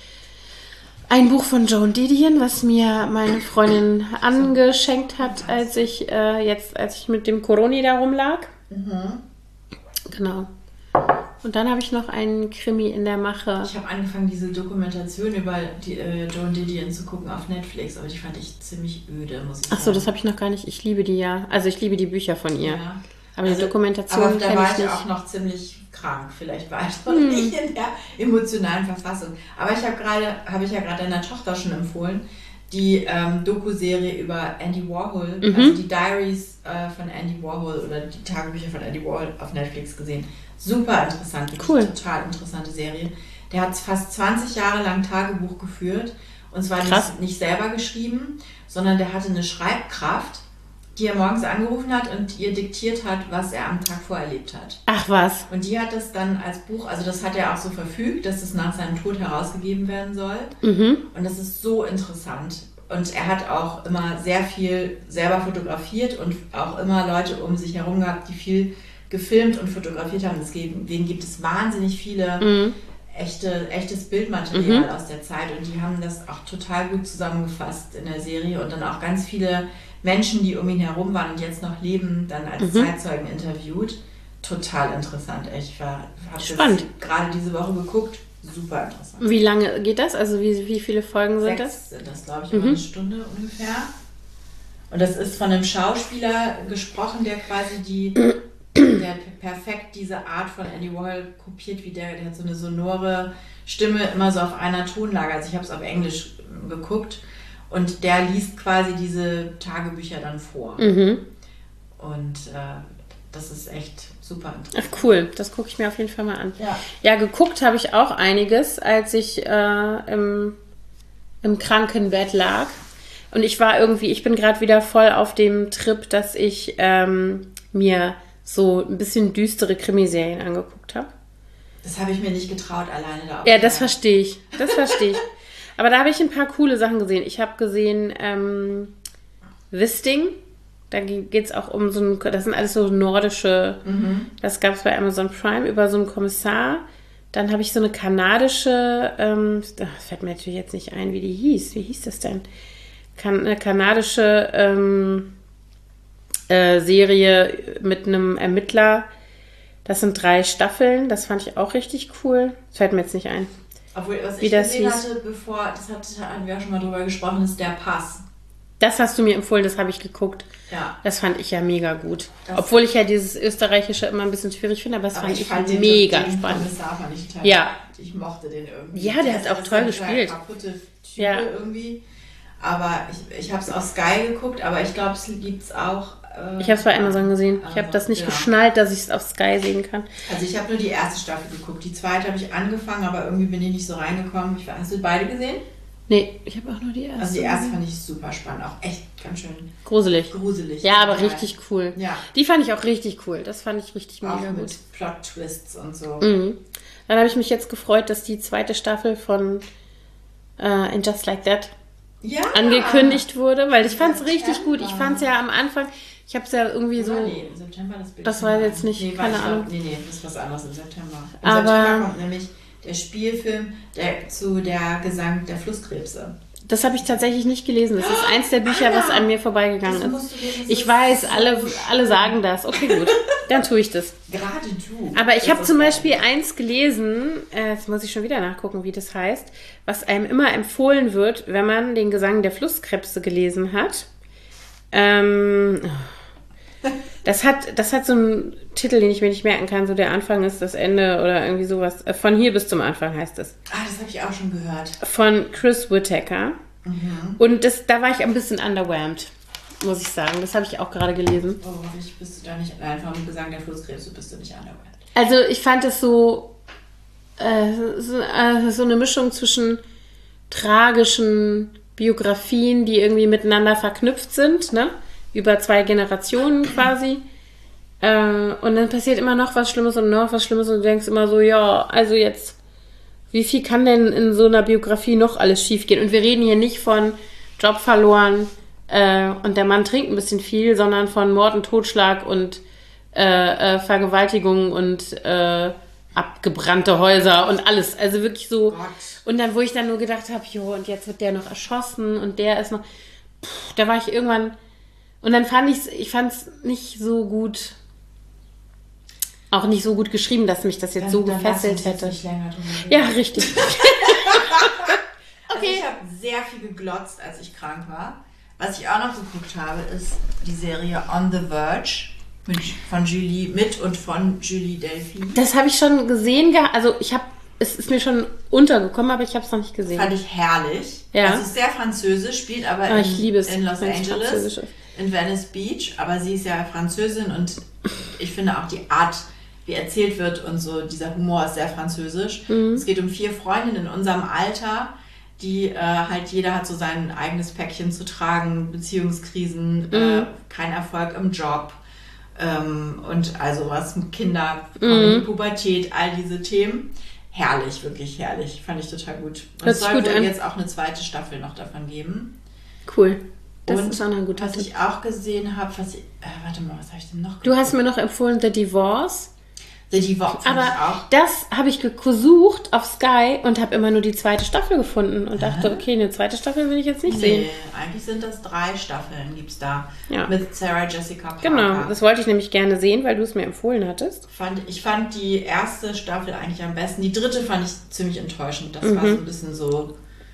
ein Buch von Joan Didion, was mir meine Freundin angeschenkt hat, als ich äh, jetzt, als ich mit dem Corona da rumlag. Mhm. Genau. Und dann habe ich noch einen Krimi in der Mache. Ich habe angefangen, diese Dokumentation über die, äh, Joan Didion zu gucken auf Netflix, aber die fand ich ziemlich öde, muss ich sagen. Ach so, das habe ich noch gar nicht. Ich liebe die ja. Also ich liebe die Bücher von ihr. Ja. Aber also, die Dokumentation aber da war ich ich nicht. auch noch ziemlich krank. Vielleicht war ich noch hm. nicht in der emotionalen Verfassung. Aber ich habe gerade, habe ich ja gerade deiner Tochter schon empfohlen, die ähm, Doku-Serie über Andy Warhol, mhm. also die Diaries äh, von Andy Warhol oder die Tagebücher von Andy Warhol auf Netflix gesehen. Super interessant, wirklich cool. Total interessante Serie. Der hat fast zwanzig Jahre lang Tagebuch geführt und zwar nicht, nicht selber geschrieben, sondern der hatte eine Schreibkraft, die er morgens angerufen hat und ihr diktiert hat, was er am Tag vorerlebt hat. Ach was. Und die hat das dann als Buch, also das hat er auch so verfügt, dass es nach seinem Tod herausgegeben werden soll. Mhm. Und das ist so interessant. Und er hat auch immer sehr viel selber fotografiert und auch immer Leute um sich herum gehabt, die viel gefilmt und fotografiert haben. Deswegen gibt es wahnsinnig viele mhm. echte, echtes Bildmaterial mhm. aus der Zeit und die haben das auch total gut zusammengefasst in der Serie und dann auch ganz viele Menschen, die um ihn herum waren und jetzt noch leben, dann als mhm. Zeitzeugen interviewt. Total interessant, echt. Ich habe das gerade diese Woche geguckt. super interessant. Wie lange geht das? Also wie, wie viele Folgen sind Sechs das? sind das, glaube ich, Mhm. immer eine Stunde ungefähr. Und das ist von einem Schauspieler gesprochen, der quasi die, der perfekt diese Art von Andy Warhol kopiert, wie der, der hat so eine sonore Stimme, immer so auf einer Tonlage. Also ich habe es auf Englisch geguckt und der liest quasi diese Tagebücher dann vor. Mhm. Und äh, das ist echt super interessant. Ach cool, das gucke ich mir auf jeden Fall mal an. Ja. Ja, geguckt habe ich auch einiges, als ich äh, im, im Krankenbett lag. Und ich war irgendwie, ich bin gerade wieder voll auf dem Trip, dass ich ähm, mir so ein bisschen düstere Krimiserien angeguckt habe. Das habe ich mir nicht getraut, alleine da Ja, das verstehe ich. Das verstehe ich. Aber da habe ich ein paar coole Sachen gesehen. Ich habe gesehen ähm, Wisting. Da geht es auch um so ein, das sind alles so nordische, Mhm. das gab es bei Amazon Prime über so einen Kommissar. Dann habe ich so eine kanadische, ähm, das fällt mir natürlich jetzt nicht ein, wie die hieß. Wie hieß das denn? Kan- eine kanadische ähm, äh, Serie mit einem Ermittler. Das sind drei Staffeln. Das fand ich auch richtig cool. Das fällt mir jetzt nicht ein. Obwohl, was Wie ich das gesehen hieß. hatte, bevor, das hatte, hatten wir auch schon mal drüber gesprochen, ist der Pass. Das hast du mir empfohlen, das habe ich geguckt. Ja. Das fand ich ja mega gut. Das- Obwohl ich ja dieses Österreichische immer ein bisschen schwierig finde, aber das Aber fand ich ich, fand den, mega den spannend. Kommissar fand ich total. Ja. Ich mochte den irgendwie. Ja, der hat ist- auch ist toll ein gespielt. kaputte Typ Ja. irgendwie. Aber ich, ich habe es auf Sky geguckt, aber ich glaube, es gibt es auch. Äh, Ich habe es bei Amazon gesehen. Ich habe Amazon, das nicht genau. geschnallt, dass ich es auf Sky sehen kann. Also ich habe nur die erste Staffel geguckt. Die zweite habe ich angefangen, aber irgendwie bin ich nicht so reingekommen. Ich, hast du beide gesehen? Nee, ich habe auch nur die erste. Also die erste fand ich super spannend. Auch echt ganz schön Gruselig. gruselig. Ja, aber Total. richtig cool. Ja. Die fand ich auch richtig cool. Das fand ich richtig Auch mega mit gut. Plot-Twists und so. Mhm. Dann habe ich mich jetzt gefreut, dass die zweite Staffel von äh, In Just Like That Ja. angekündigt wurde, weil ich Im fand es richtig September. gut. Ich fand es ja am Anfang, ich habe es ja irgendwie so... Oder nee, im September das Bild. Das weiß ich jetzt nicht, nee, keine weiß ich Ahnung. Auch, nee, nee, das ist was anderes im September. Im Aber- September kommt nämlich der Spielfilm der, zu der Gesang der Flusskrebse. Das habe ich tatsächlich nicht gelesen. Das ist eins der Bücher, was an mir vorbeigegangen Das musst ist. du lesen, das Ich ist weiß, so alle, spannend. alle sagen das. Okay, gut. Dann tue ich das. Gerade du. Aber ich Das habe ist zum geil. Beispiel eins gelesen, äh, jetzt muss ich schon wieder nachgucken, wie das heißt, was einem immer empfohlen wird, wenn man den Gesang der Flusskrebse gelesen hat. Ähm, das hat, das hat so einen Titel, den ich mir nicht merken kann. So der Anfang ist das Ende oder irgendwie sowas. Äh, Von hier bis zum Anfang heißt es. Ah, das habe ich auch schon gehört. Von Chris Whittaker. Mhm. Und das, da war ich ein bisschen underwhelmed, muss ich sagen. Das habe ich auch gerade gelesen. Oh, hoffentlich bist du da nicht. Nein, vom Gesang der Flusskrebse bist du nicht underwhelmed. Also ich fand es so, äh, so, äh, so eine Mischung zwischen tragischen Biografien, die irgendwie miteinander verknüpft sind, ne? Über zwei Generationen quasi. Äh, und dann passiert immer noch was Schlimmes und noch was Schlimmes und du denkst immer so, ja, also jetzt, wie viel kann denn in so einer Biografie noch alles schiefgehen? Und wir reden hier nicht von Job verloren äh, und der Mann trinkt ein bisschen viel, sondern von Mord und Totschlag und äh, äh, Vergewaltigung und äh, abgebrannte Häuser und alles. Also wirklich so. Gott. Und dann, wo ich dann nur gedacht habe, jo, und jetzt wird der noch erschossen und der ist noch. Puh, da war ich irgendwann. Und dann fand ich's, ich fand es nicht so gut, auch nicht so gut geschrieben, dass mich das jetzt Dann- so dann lass gefesselt uns jetzt hätte. nicht länger drüber reden. Ja, richtig. Also ich habe sehr viel geglotzt, als ich krank war. Was ich auch noch geguckt habe, ist die Serie On the Verge mit, von Julie, mit und von Julie Delpy. Das habe ich schon gesehen, geha- also ich habe, es ist mir schon untergekommen, aber ich habe es noch nicht gesehen. Fand ich herrlich. Ja. Also es ist sehr französisch, spielt aber Ah, in, ich liebe es, in Los wenn es französisch Angeles, ist. in Venice Beach. Aber sie ist ja Französin und ich finde auch die Art, wie erzählt wird und so, dieser Humor ist sehr französisch. Mhm. Es geht um vier Freundinnen in unserem Alter, die äh, halt, jeder hat so sein eigenes Päckchen zu tragen, Beziehungskrisen, äh, kein Erfolg im Job ähm, und also was mit Kinder, kommen in die Pubertät, all diese Themen. Herrlich, wirklich herrlich. Fand ich total gut. Und Hört es sich soll gut wohl an. jetzt auch eine zweite Staffel noch davon geben. Cool. Das und ist auch ein guter was Tipp. ich auch gesehen habe, was ich, äh, warte mal, was habe ich denn noch Du hast mir noch empfohlen The Divorce. City Vogue fand Aber ich auch. das habe ich gesucht auf Sky und habe immer nur die zweite Staffel gefunden und dachte, okay, eine zweite Staffel will ich jetzt nicht Nee, sehen. eigentlich sind das drei Staffeln, gibt's da. Ja. Mit Sarah Jessica Parker. Genau, das wollte ich nämlich gerne sehen, weil du es mir empfohlen hattest. Fand, ich fand die erste Staffel eigentlich am besten. Die dritte fand ich ziemlich enttäuschend. Das mhm. war so ein bisschen so,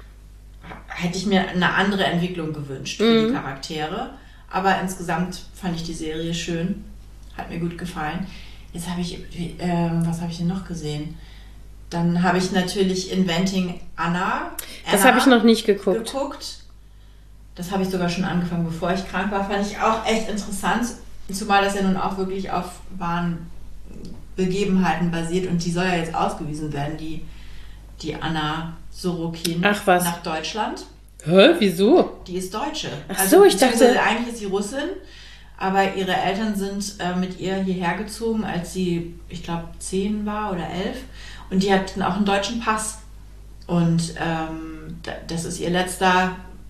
hätte ich mir eine andere Entwicklung gewünscht für mhm. die Charaktere. Aber insgesamt fand ich die Serie schön. Hat mir gut gefallen. Jetzt habe ich, äh, was habe ich denn noch gesehen? Dann habe ich natürlich Inventing Anna. Das Anna habe ich noch nicht geguckt. geguckt. Das habe ich sogar schon angefangen, bevor ich krank war. Fand ich auch echt interessant. Zumal das ja nun auch wirklich auf wahren Begebenheiten basiert. Und die soll ja jetzt ausgewiesen werden, die, die Anna Sorokin, Ach was. nach Deutschland. Hä, wieso? Die ist Deutsche. Ach also, so, ich dachte... Eigentlich ist sie Russin. Aber ihre Eltern sind äh, mit ihr hierher gezogen, als sie, ich glaube, zehn war oder elf. Und die hatten auch einen deutschen Pass. Und ähm, das ist ihr letzter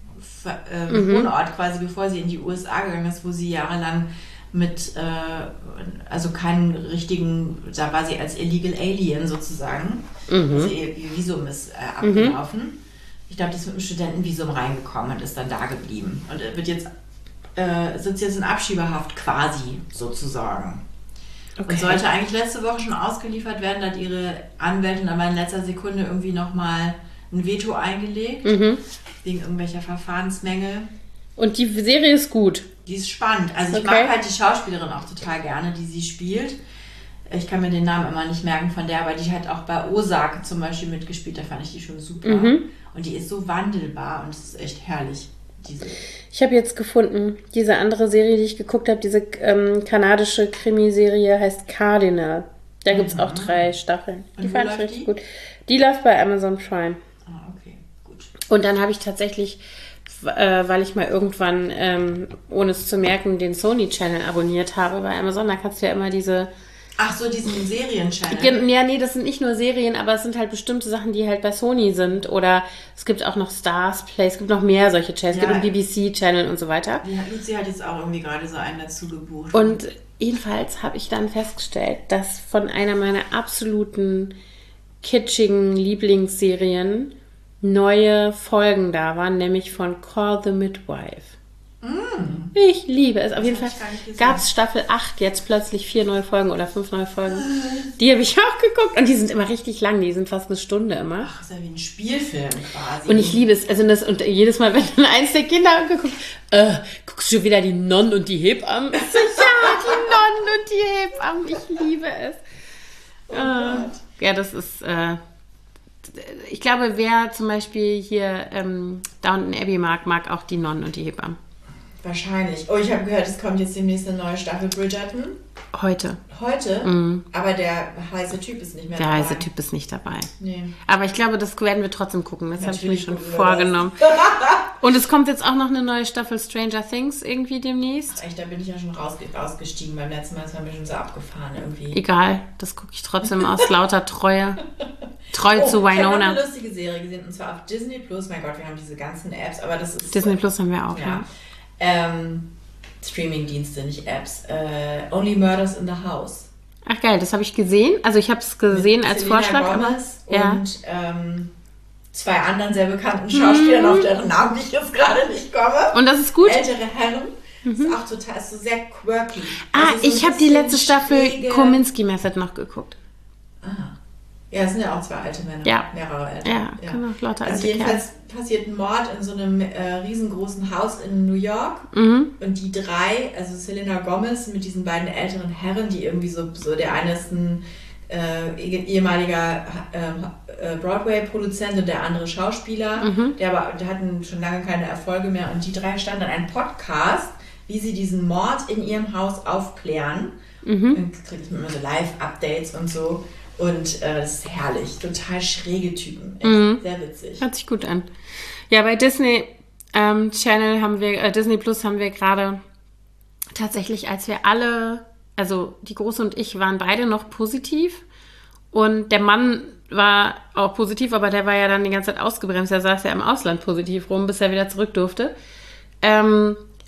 äh, mhm. Wohnort quasi, bevor sie in die U S A gegangen ist, wo sie jahrelang mit, äh, also keinen richtigen, da war sie als Illegal Alien sozusagen. Mhm. Also ihr, ihr Visum ist äh, abgelaufen. Mhm. Ich glaube, die ist mit einem Studentenvisum reingekommen und ist dann da geblieben. Und wird jetzt Äh, sitzt jetzt in Abschiebehaft quasi, sozusagen. Okay. Und sollte eigentlich letzte Woche schon ausgeliefert werden, da hat ihre Anwältin aber in letzter Sekunde irgendwie nochmal ein Veto eingelegt, mhm. wegen irgendwelcher Verfahrensmängel. Und die Serie ist gut? Die ist spannend. Also ich okay. mag halt die Schauspielerin auch total gerne, die sie spielt. Ich kann mir den Namen immer nicht merken von der, aber die hat auch bei Ozark zum Beispiel mitgespielt, da fand ich die schon super. Mhm. Und die ist so wandelbar und es ist echt herrlich. Diese. Ich habe jetzt gefunden, diese andere Serie, die ich geguckt habe, diese ähm, kanadische Krimiserie heißt Cardinal. Da gibt es mhm. auch drei Staffeln. Und die fand ich läuft richtig die? gut. Die läuft bei Amazon Prime. Ah, okay, gut. Und dann habe ich tatsächlich, äh, weil ich mal irgendwann, ähm, ohne es zu merken, den Sony-Channel abonniert habe bei Amazon, da kannst du ja immer diese... Ach so, diesen Serien-Channel. Ja, nee, das sind nicht nur Serien, aber es sind halt bestimmte Sachen, die halt bei Sony sind. Oder es gibt auch noch Stars Play, es gibt noch mehr solche Channels, es ja, gibt einen B B C-Channel und so weiter. Die hat Luzi hat jetzt auch irgendwie gerade so einen dazu gebucht. Und jedenfalls habe ich dann festgestellt, dass von einer meiner absoluten kitschigen Lieblingsserien neue Folgen da waren, nämlich von Call the Midwife. Mm. Ich liebe es. Auf das jeden Fall gab es Staffel acht jetzt plötzlich vier neue Folgen oder fünf neue Folgen. Die habe ich auch geguckt und die sind immer richtig lang. Die sind fast eine Stunde immer. Ach, ist ja wie ein Spielfilm quasi. Und ich liebe es. Also das, und jedes Mal, wenn dann eins der Kinder angeguckt, äh, guckst du schon wieder die Nonnen und die Hebammen? Ich so, ja, die Nonnen und die Hebammen. Ich liebe es. Oh äh, ja, das ist... Äh, ich glaube, wer zum Beispiel hier ähm, Downton Abbey mag, mag auch die Nonnen und die Hebammen. Wahrscheinlich. Oh, ich habe gehört, es kommt jetzt demnächst eine neue Staffel Bridgerton. Heute. Heute? Mm. Aber der heiße Typ ist nicht mehr der dabei. Der heiße Typ ist nicht dabei. Nee. Aber ich glaube, das werden wir trotzdem gucken. Das habe ich mir schon vorgenommen. Und es kommt jetzt auch noch eine neue Staffel Stranger Things irgendwie demnächst. Ach echt, da bin ich ja schon raus, ausgestiegen. Beim letzten Mal ist mir schon so abgefahren irgendwie. Egal, das gucke ich trotzdem aus lauter Treue. Treu oh, zu Winona. Ich habe eine lustige Serie gesehen, und zwar auf Disney Plus. Mein Gott, wir haben diese ganzen Apps, aber das ist... Disney Plus haben wir auch, ja. ja. Ähm, Streaming-Dienste, nicht Apps. Äh, Only Murders in the House. Ach geil, das habe ich gesehen. Also ich habe es gesehen Mit als Selena Vorschlag. Gomez aber, ja. Und ähm, zwei anderen sehr bekannten Schauspielern, mhm. auf deren Namen ich jetzt gerade nicht komme. Und das ist gut? Ältere Herren. Mhm. Ist auch total, ist so sehr quirky. Ah, also so ich habe die letzte Staffel schräge... Kominsky Method noch geguckt. Ah. Ja, es sind ja auch zwei alte Männer. Ja. Mehrere ältere. Ja, ja. Genau, lauter also alte jedenfalls Kerl. Passiert ein Mord in so einem äh, riesengroßen Haus in New York. Mhm. Und die drei, also Selena Gomez mit diesen beiden älteren Herren, die irgendwie so, so der eine ist ein äh, ehemaliger äh, Broadway-Produzent und der andere Schauspieler, mhm. der aber der hatten schon lange keine Erfolge mehr. Und die drei standen an einem Podcast, wie sie diesen Mord in ihrem Haus aufklären. Mhm. Dann kriege ich immer so Live-Updates und so. Und äh, das ist herrlich. Total schräge Typen. Echt mhm. sehr witzig. Hört sich gut an. Ja, bei Disney ähm, Channel haben wir, äh, Disney Plus haben wir gerade tatsächlich, als wir alle, also die Große und ich waren beide noch positiv. Und der Mann war auch positiv, aber der war ja dann die ganze Zeit ausgebremst. Er saß ja im Ausland positiv rum, bis er wieder zurück durfte. Ähm,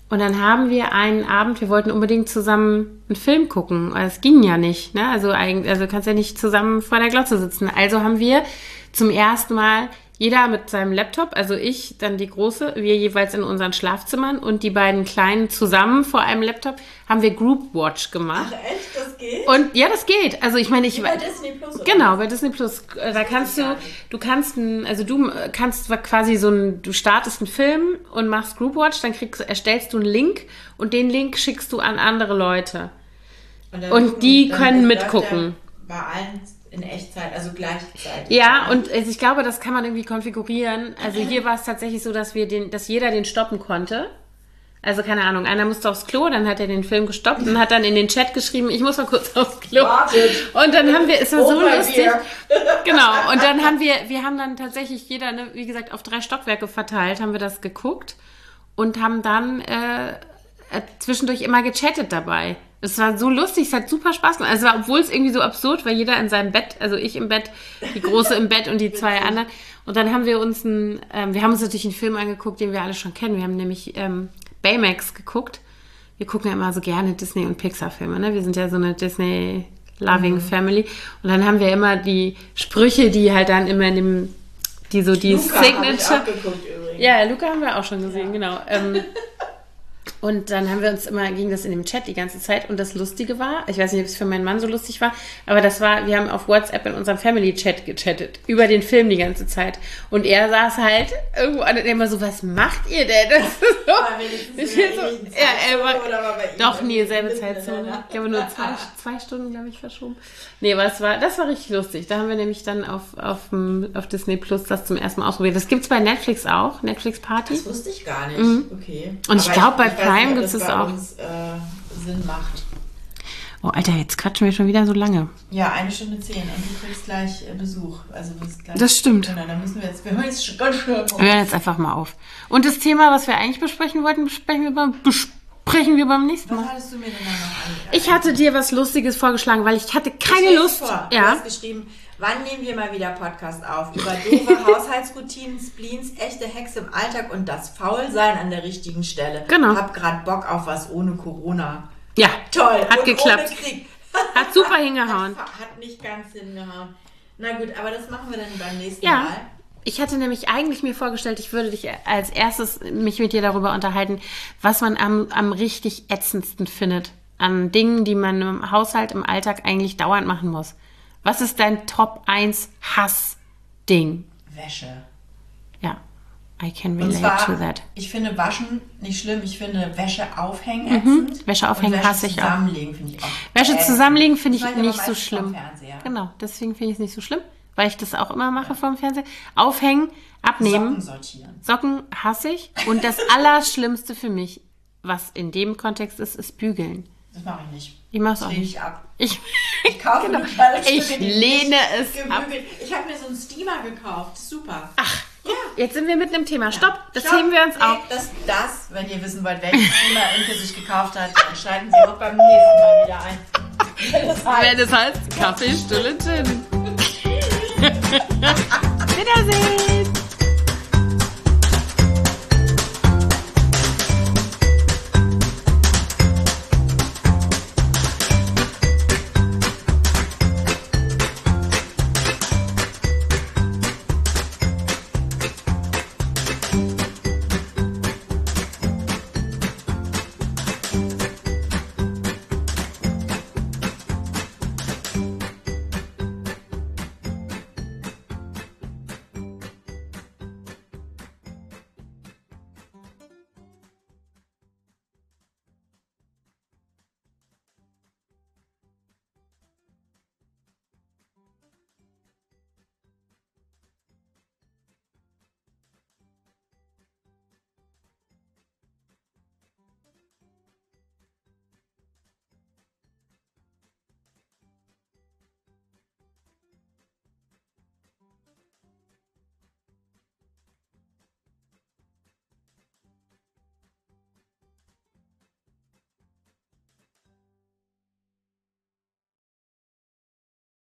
Und dann haben wir einen Abend, wir wollten unbedingt zusammen einen Film gucken. Es ging ja nicht, ne? Also eigentlich, also du kannst ja nicht zusammen vor der Glotze sitzen. Also haben wir zum ersten Mal jeder mit seinem Laptop, also ich, dann die Große, wir jeweils in unseren Schlafzimmern und die beiden Kleinen zusammen vor einem Laptop, haben wir Group Watch gemacht. Ach echt, das geht? Und ja, das geht. Also ich meine, ich... Wie bei Disney Plus, oder? Genau, bei Disney Plus. Da kannst du, du kannst, ein, also du kannst quasi so ein, du startest einen Film und machst Group Watch, dann kriegst, erstellst du einen Link und den Link schickst du an andere Leute. Und, und gucken, die können mitgucken. Bei allen in Echtzeit, also gleichzeitig. Ja, und also ich glaube, das kann man irgendwie konfigurieren. Also hier war es tatsächlich so, dass wir den, dass jeder den stoppen konnte. Also keine Ahnung, einer musste aufs Klo, dann hat er den Film gestoppt und hat dann in den Chat geschrieben, ich muss mal kurz aufs Klo. Wartet. Und dann haben wir, es war Oh, so bei lustig. mir. Genau, und dann haben wir, wir haben dann tatsächlich jeder, ne, wie gesagt, auf drei Stockwerke verteilt, haben wir das geguckt und haben dann äh, äh, zwischendurch immer gechattet dabei. Es war so lustig, es hat super Spaß gemacht. Also, obwohl es irgendwie so absurd war, jeder in seinem Bett, also ich im Bett, die Große im Bett und die zwei anderen. Und dann haben wir uns einen, ähm, wir haben uns natürlich einen Film angeguckt, den wir alle schon kennen. Wir haben nämlich ähm, Baymax geguckt. Wir gucken ja immer so gerne Disney- und Pixar-Filme, ne? Wir sind ja so eine Disney-loving mhm. Family. Und dann haben wir immer die Sprüche, die halt dann immer in dem, die so die Luca Signature. Hab ich auch geguckt, übrigens. Ja, Luca haben wir auch schon gesehen, Ja. genau. Ähm, Und dann haben wir uns immer, ging das in dem Chat die ganze Zeit. Und das Lustige war, ich weiß nicht, ob es für meinen Mann so lustig war, aber das war, wir haben auf WhatsApp in unserem Family-Chat gechattet, über den Film die ganze Zeit. Und er saß halt irgendwo an und immer so, was macht ihr denn? Das ist so, Aber wenigstens in der so ähnlichen ja, er war, Zeitzone oder war bei ihm doch, nee, irgendwie selbe mitten Zeitzone. miteinander? Ich glaube nur zwei, zwei Stunden, glaube ich, verschoben. Nee, aber es war, das war richtig lustig. Da haben wir nämlich dann auf, auf, auf Disney Plus das zum ersten Mal ausprobiert. Das gibt's bei Netflix auch, Netflix Party. Das wusste ich gar nicht. Mhm. Okay. Und ich Aber glaube, bei ich weiß Prime nicht, ob gibt's das es bei auch. Uns, äh, Sinn macht. Oh, Alter, jetzt quatschen wir schon wieder so lange. Ja, eine Stunde zehn und du kriegst gleich äh, Besuch. Also du bist gleich, Das stimmt. Genau, dann müssen wir jetzt, wir hören jetzt ganz schnell auf. Wir hören jetzt einfach mal auf. Und das Thema, was wir eigentlich besprechen wollten, besprechen wir beim, besprechen wir beim nächsten Was Mal. hattest du mir denn da noch an? Ich hatte dir was Lustiges vorgeschlagen, weil ich hatte keine Ich lese Lust. Vor. Du Ja. hast geschrieben, wann nehmen wir mal wieder Podcast auf? Über doofe Haushaltsroutinen, Spleens, echte Hexe im Alltag und das Faulsein an der richtigen Stelle. Genau. Hab grad Bock auf was ohne Corona. Ja, Toll. hat und geklappt. Ohne Krieg. Hat super hingehauen. Hat, hat nicht ganz hingehauen. Na gut, aber das machen wir dann beim nächsten Ja. Mal. Ich hatte nämlich eigentlich mir vorgestellt, ich würde dich als erstes mich mit dir darüber unterhalten, was man am, am richtig ätzendsten findet. An Dingen, die man im Haushalt, im Alltag eigentlich dauernd machen muss. Was ist dein Top eins Hass-Ding? Wäsche. Ja, I can Und relate zwar, to that. ich finde Waschen nicht schlimm, ich finde Wäsche aufhängen ätzend. Wäsche aufhängen und Wäsche hasse ich auch. zusammenlegen finde ich auch Wäsche ätzend. zusammenlegen finde ich Das mache aber nicht so meistens schlimm. vom Fernseher. Genau, deswegen finde ich es nicht so schlimm, weil ich das auch immer mache vom Fernseher. Aufhängen, abnehmen. Socken sortieren. Socken hasse ich. Und das Allerschlimmste für mich, was in dem Kontext ist, ist bügeln. Das mache ich nicht. Ich mache es auch Lehne nicht. ich ab. Ich, Ich kaufe genau. mir Kleidungsstücke, Ich die lehne nicht es ab. gebügelt. Ich habe mir so einen Steamer gekauft. Super. Ach, Ja. jetzt sind wir mitten im Thema. Stopp, das Stopp. heben wir uns Nee, auf. Das, das, wenn ihr wissen wollt, welchen Steamer Inke sich gekauft hat, dann schalten Sie auch beim nächsten Mal wieder ein. Wenn es heißt, Wenn es heißt Kaffee, Stulle, Gin. Wiedersehen.